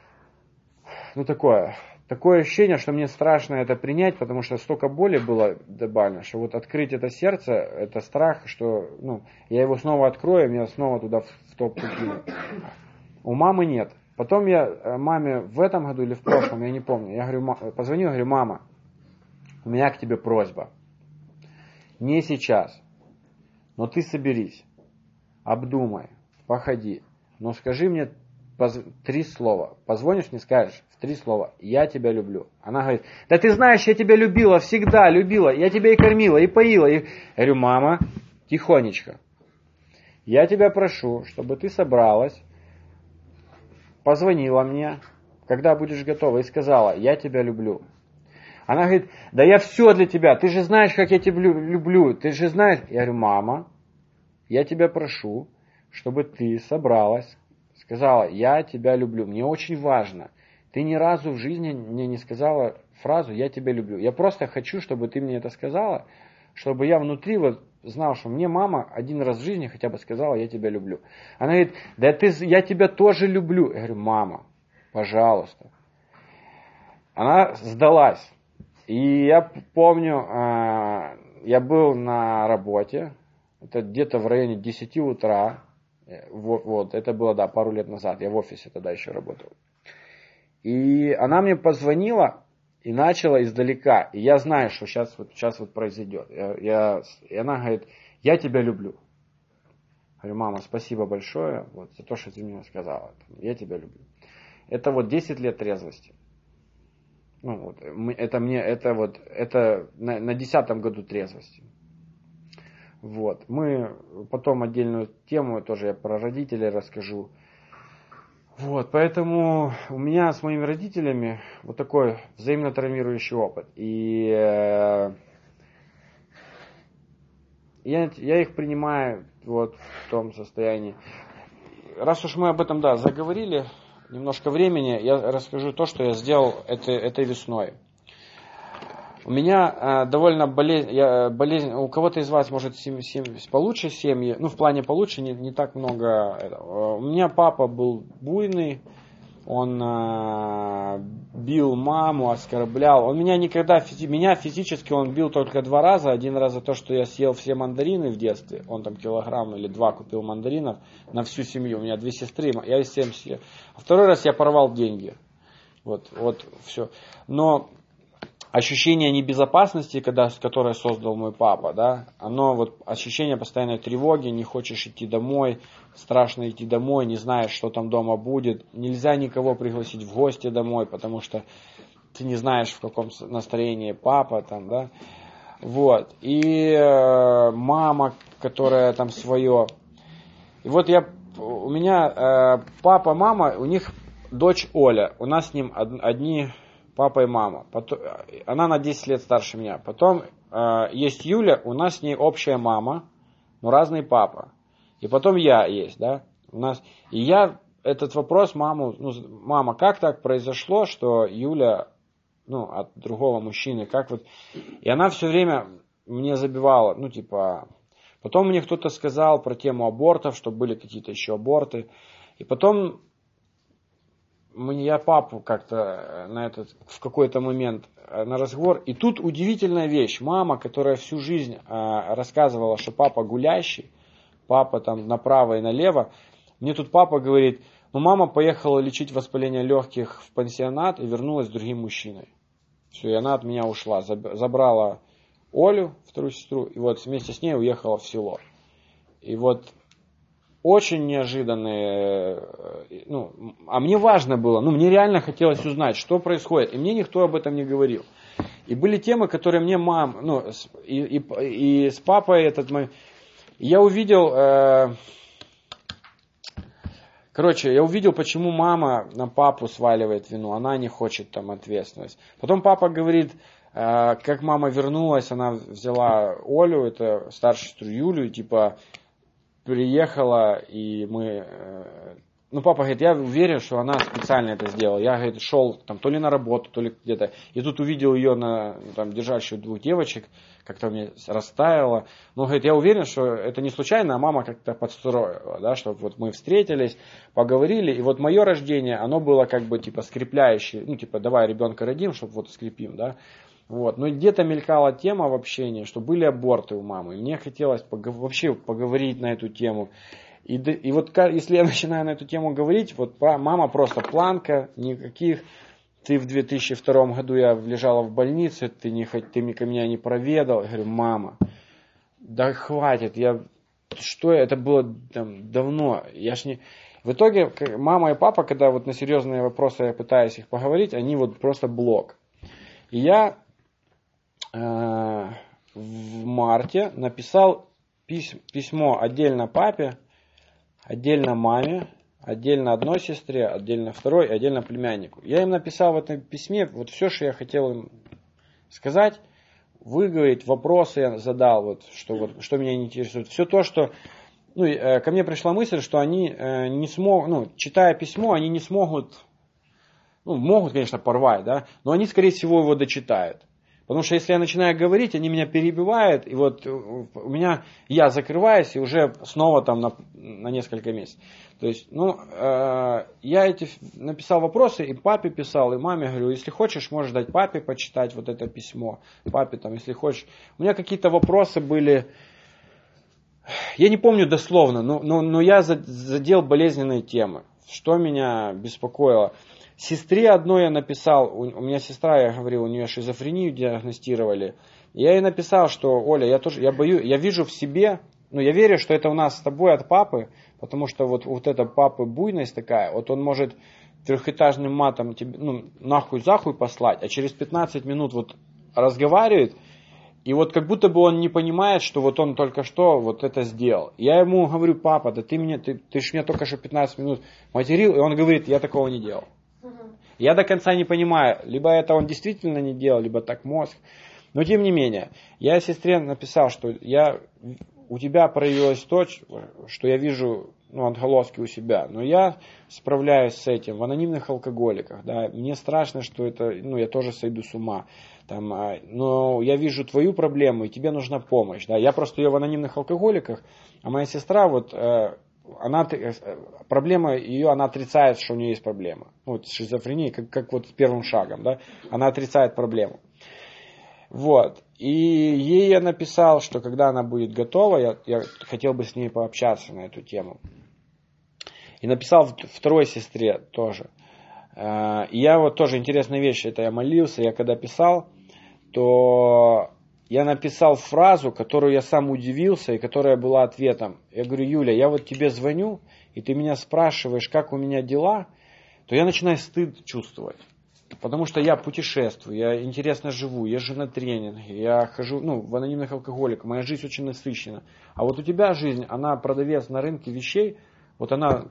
[SPEAKER 8] такое ощущение, что мне страшно это принять, потому что столько боли было добавлено, что вот открыть это сердце, это страх, что я его снова открою, меня снова туда в топку кинут. У мамы нет. Потом я маме в этом году или в прошлом, я не помню, я говорю, позвонил, говорю, мама, у меня к тебе просьба. Не сейчас, но ты соберись, обдумай, походи, но скажи мне 3 слова. Позвонишь, не скажешь, в 3 слова, я тебя люблю. Она говорит, да ты знаешь, я тебя любила, всегда любила, я тебя и кормила, и поила. Я говорю, мама, тихонечко, я тебя прошу, чтобы ты собралась, позвонила мне, когда будешь готова, и сказала, я тебя люблю. Она говорит, да я все для тебя, ты же знаешь, как я тебя люблю, ты же знаешь. Я говорю, мама, я тебя прошу, чтобы ты собралась, сказала, я тебя люблю, мне очень важно. Ты ни разу в жизни мне не сказала фразу, я тебя люблю. Я просто хочу, чтобы ты мне это сказала, чтобы я внутри вот знал, что мне мама один раз в жизни хотя бы сказала, я тебя люблю. Она говорит, да я тебя тоже люблю. Я говорю, мама, пожалуйста. Она сдалась. И я помню, я был на работе, это где-то в районе 10 утра, вот, это было, да, пару лет назад, я в офисе тогда еще работал. И она мне позвонила и начала издалека, и я знаю, что сейчас вот произойдет. И она говорит, я тебя люблю. Говорю, мама, спасибо большое за то, что ты мне сказала, я тебя люблю. Это вот 10 лет трезвости. Это на 10-м году трезвости. Вот. Мы потом отдельную тему, тоже я про родителей расскажу. Вот, поэтому у меня с моими родителями вот такой взаимно травмирующий опыт. И я их принимаю вот в том состоянии. Раз уж мы об этом, заговорили, немножко времени, я расскажу то, что я сделал этой весной. У меня довольно болезнь, у кого-то из вас может получше семьи, в плане получше, не так много. У меня папа был буйный, он бил маму, оскорблял. Он меня физически он бил только 2 раза. Один раз за то, что я съел все мандарины в детстве. Он там килограмм или 2 купил мандаринов на всю семью. У меня 2 сестры, я и 7 съел. А 2-й раз я порвал деньги. Вот все. Но ощущение небезопасности, которое создал мой папа, оно ощущение постоянной тревоги, не хочешь идти домой, страшно идти домой, не знаешь, что там дома будет. Нельзя никого пригласить в гости домой, потому что ты не знаешь, в каком настроении папа там, Вот. И мама, которая там свое. И вот у меня папа, мама, у них дочь Оля. У нас с ним одни папа и мама. Она на 10 лет старше меня. Потом есть Юля, у нас с ней общая мама, но разный папа. И потом я есть, у нас. И я этот вопрос маму, мама, как так произошло, что Юля, от другого мужчины, как вот. И она все время мне забивало, ну, типа... Потом мне кто-то сказал про тему абортов, что были какие-то еще аборты. И потом я папу как-то в какой-то момент на разговор. И тут удивительная вещь. Мама, которая всю жизнь рассказывала, что папа гулящий, папа там направо и налево. Мне тут папа говорит, ну мама поехала лечить воспаление легких в пансионат и вернулась с другим мужчиной. Все, и она от меня ушла. Забрала Олю, вторую сестру, и вот вместе с ней уехала в село. И вот очень неожиданные, ну, а мне важно было, ну, мне реально хотелось узнать, что происходит, и мне никто об этом не говорил. И были темы, которые мне и с папой этот мой, я увидел, я увидел, почему мама на папу сваливает вину, она не хочет там ответственность. Потом папа говорит, как мама вернулась, она взяла Олю, это старшую сестру Юлю, и типа приехала, и мы... Ну, папа говорит, я уверен, что она специально это сделала. Я, говорит, шел там то ли на работу, то ли где-то. И тут увидел ее держащую двух девочек, как-то мне растаяло. Но, говорит, я уверен, что это не случайно, а мама как-то подстроила, да, чтобы вот мы встретились, поговорили. И вот мое рождение, оно было как бы типа скрепляющее, ну, типа, давай ребенка родим, чтобы вот скрепим, да. Вот. Но где-то мелькала тема в общении, что были аборты у мамы. И мне хотелось вообще поговорить на эту тему. И вот если я начинаю на эту тему говорить, вот мама просто планка, никаких. Ты в 2002 году я лежала в больнице, ты меня не проведал. Я говорю, мама, да хватит, это было там давно. В итоге мама и папа, когда вот на серьезные вопросы я пытаюсь их поговорить, они вот просто блок. И я в марте написал письмо отдельно папе, отдельно маме, отдельно одной сестре, отдельно второй, отдельно племяннику. Я им написал в этом письме вот все, что я хотел им сказать, выговорить, вопросы я задал, что меня интересует. Все то, что... ко мне пришла мысль, что они не смогут, читая письмо, они не смогут, могут, конечно, порвать, да, но они, скорее всего, его дочитают. Потому что если я начинаю говорить, они меня перебивают, и вот я закрываюсь, и уже снова там на несколько месяцев. То есть, я написал вопросы, и папе писал, и маме говорю, если хочешь, можешь дать папе почитать вот это письмо. Папе там, если хочешь. У меня какие-то вопросы были, я не помню дословно, но я задел болезненные темы. Что меня беспокоило? Сестре одной я написал, у меня сестра, я говорил, у нее шизофрению диагностировали. Я ей написал, что, Оля, я вижу в себе, я верю, что это у нас с тобой от папы, потому что вот эта папы буйность такая, вот он может трехэтажным матом тебе, нахуй-захуй послать, а через 15 минут вот разговаривает, и вот как будто бы он не понимает, что вот он только что вот это сделал. Я ему говорю, папа, да ты ж меня только что 15 минут материл, и он говорит, я такого не делал. Я до конца не понимаю, либо это он действительно не делал, либо так мозг. Но тем не менее, я сестре написал, что у тебя проявилось то, что я вижу отголоски у себя. Но я справляюсь с этим в анонимных алкоголиках. Да. Мне страшно, что это, я тоже сойду с ума. Но я вижу твою проблему, и тебе нужна помощь. Да. Я просто ее в анонимных алкоголиках, а моя сестра проблема ее, она отрицает, что у нее есть проблема. Вот шизофрения, как вот с первым шагом, да, она отрицает проблему. Вот. И ей я написал, что когда она будет готова, я хотел бы с ней пообщаться на эту тему. И написал второй сестре тоже. И я вот тоже интересная вещь, это я молился, я когда писал, то я написал фразу, которую я сам удивился и которая была ответом. Я говорю, Юля, я вот тебе звоню, и ты меня спрашиваешь, как у меня дела, то я начинаю стыд чувствовать. Потому что я путешествую, я интересно живу, езжу на тренинги, я хожу в анонимных алкоголиках, моя жизнь очень насыщена. А вот у тебя жизнь, она продавец на рынке вещей, вот она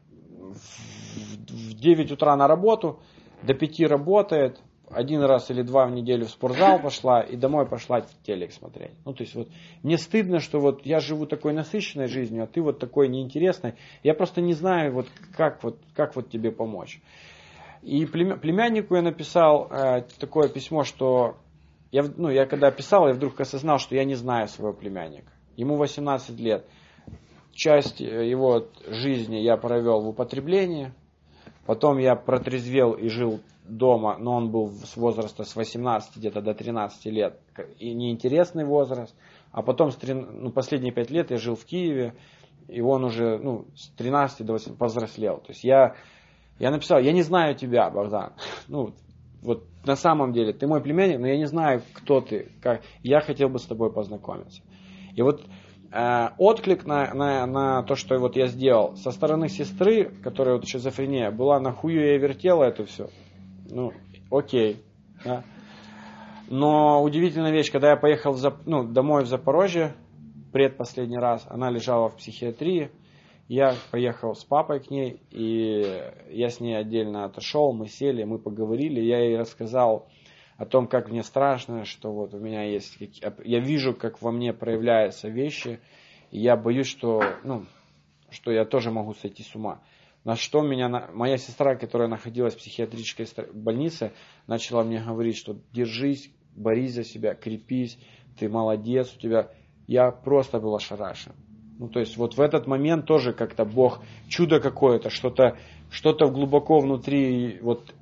[SPEAKER 8] в 9 утра на работу, до 5 работает, 1 раз или 2 в неделю в спортзал пошла и домой пошла телек смотреть. То есть мне стыдно, что я живу такой насыщенной жизнью, а ты вот такой неинтересной. Я просто не знаю, как тебе помочь. И племяннику я написал такое письмо, что я когда писал, я вдруг осознал, что я не знаю своего племянника. Ему 18 лет. Часть его жизни я провел в употреблении. Потом я протрезвел и жил дома, но он был с возраста с 18 где-то до 13 лет. И неинтересный возраст. А потом последние 5 лет я жил в Киеве. И он уже с 13 до 18 повзрослел. То есть я написал: я не знаю тебя, Богдан. Вот на самом деле ты мой племянник, но я не знаю, кто ты. Я хотел бы с тобой познакомиться. И вот отклик на то, что вот я сделал со стороны сестры, которая вот шизофрения, была: нахую я вертела это все. Окей. Да. Но удивительная вещь, когда я поехал домой в Запорожье, предпоследний раз, она лежала в психиатрии, я поехал с папой к ней, и я с ней отдельно отошел, мы сели, мы поговорили, я ей рассказал о том, как мне страшно, что вот у меня есть... Я вижу, как во мне проявляются вещи, и я боюсь, что я тоже могу сойти с ума. На что моя сестра, которая находилась в психиатрической больнице, начала мне говорить, что держись, борись за себя, крепись, ты молодец, у тебя... Я просто был ошарашен. То есть вот в этот момент тоже как-то Бог, чудо какое-то, что-то глубоко внутри, вот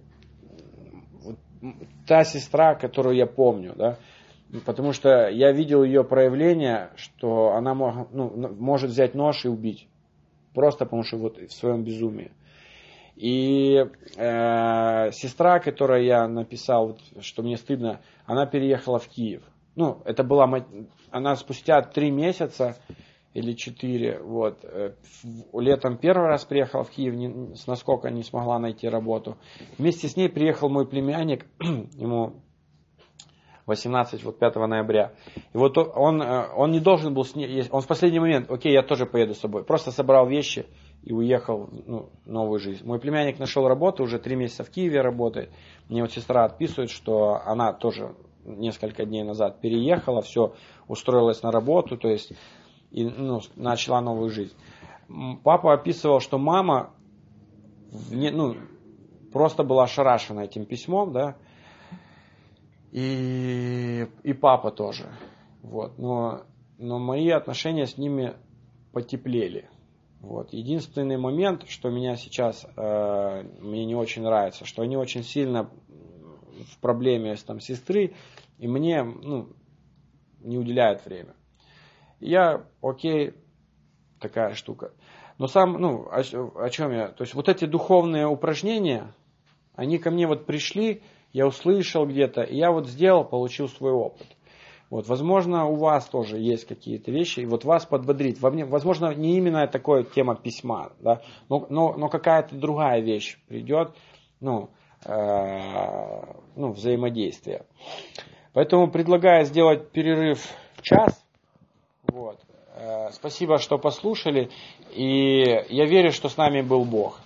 [SPEAKER 8] та сестра, которую я помню, да, потому что я видел ее проявление, что она может взять нож и убить, просто потому что вот в своем безумии. И сестра, которой я написал, что мне стыдно, она переехала в Киев. Это была она спустя 3 месяца или 4, летом первый раз приехала в Киев, насколько не смогла найти работу. Вместе с ней приехал мой племянник, ему 18, 5 ноября. И вот он не должен был с ней, он в последний момент: окей, я тоже поеду с собой. Просто собрал вещи и уехал в новую жизнь. Мой племянник нашел работу, уже 3 месяца в Киеве работает. Мне вот сестра отписывает, что она тоже несколько дней назад переехала, все, устроилась на работу, то есть и начала новую жизнь. Папа описывал, что мама просто была ошарашена этим письмом, да, и папа тоже. Но мои отношения с ними потеплели. Единственный момент, что меня сейчас мне не очень нравится, что они очень сильно в проблеме сестры, и мне не уделяют время. Я, окей, такая штука. Но о чем я? То есть вот эти духовные упражнения, они ко мне пришли, я услышал где-то, и я сделал, получил свой опыт. Возможно, у вас тоже есть какие-то вещи, и вас подбодрить. Возможно, не именно такая тема письма, да, но какая-то другая вещь придет, взаимодействие. Поэтому предлагаю сделать перерыв час. Спасибо, что послушали. И я верю, что с нами был Бог.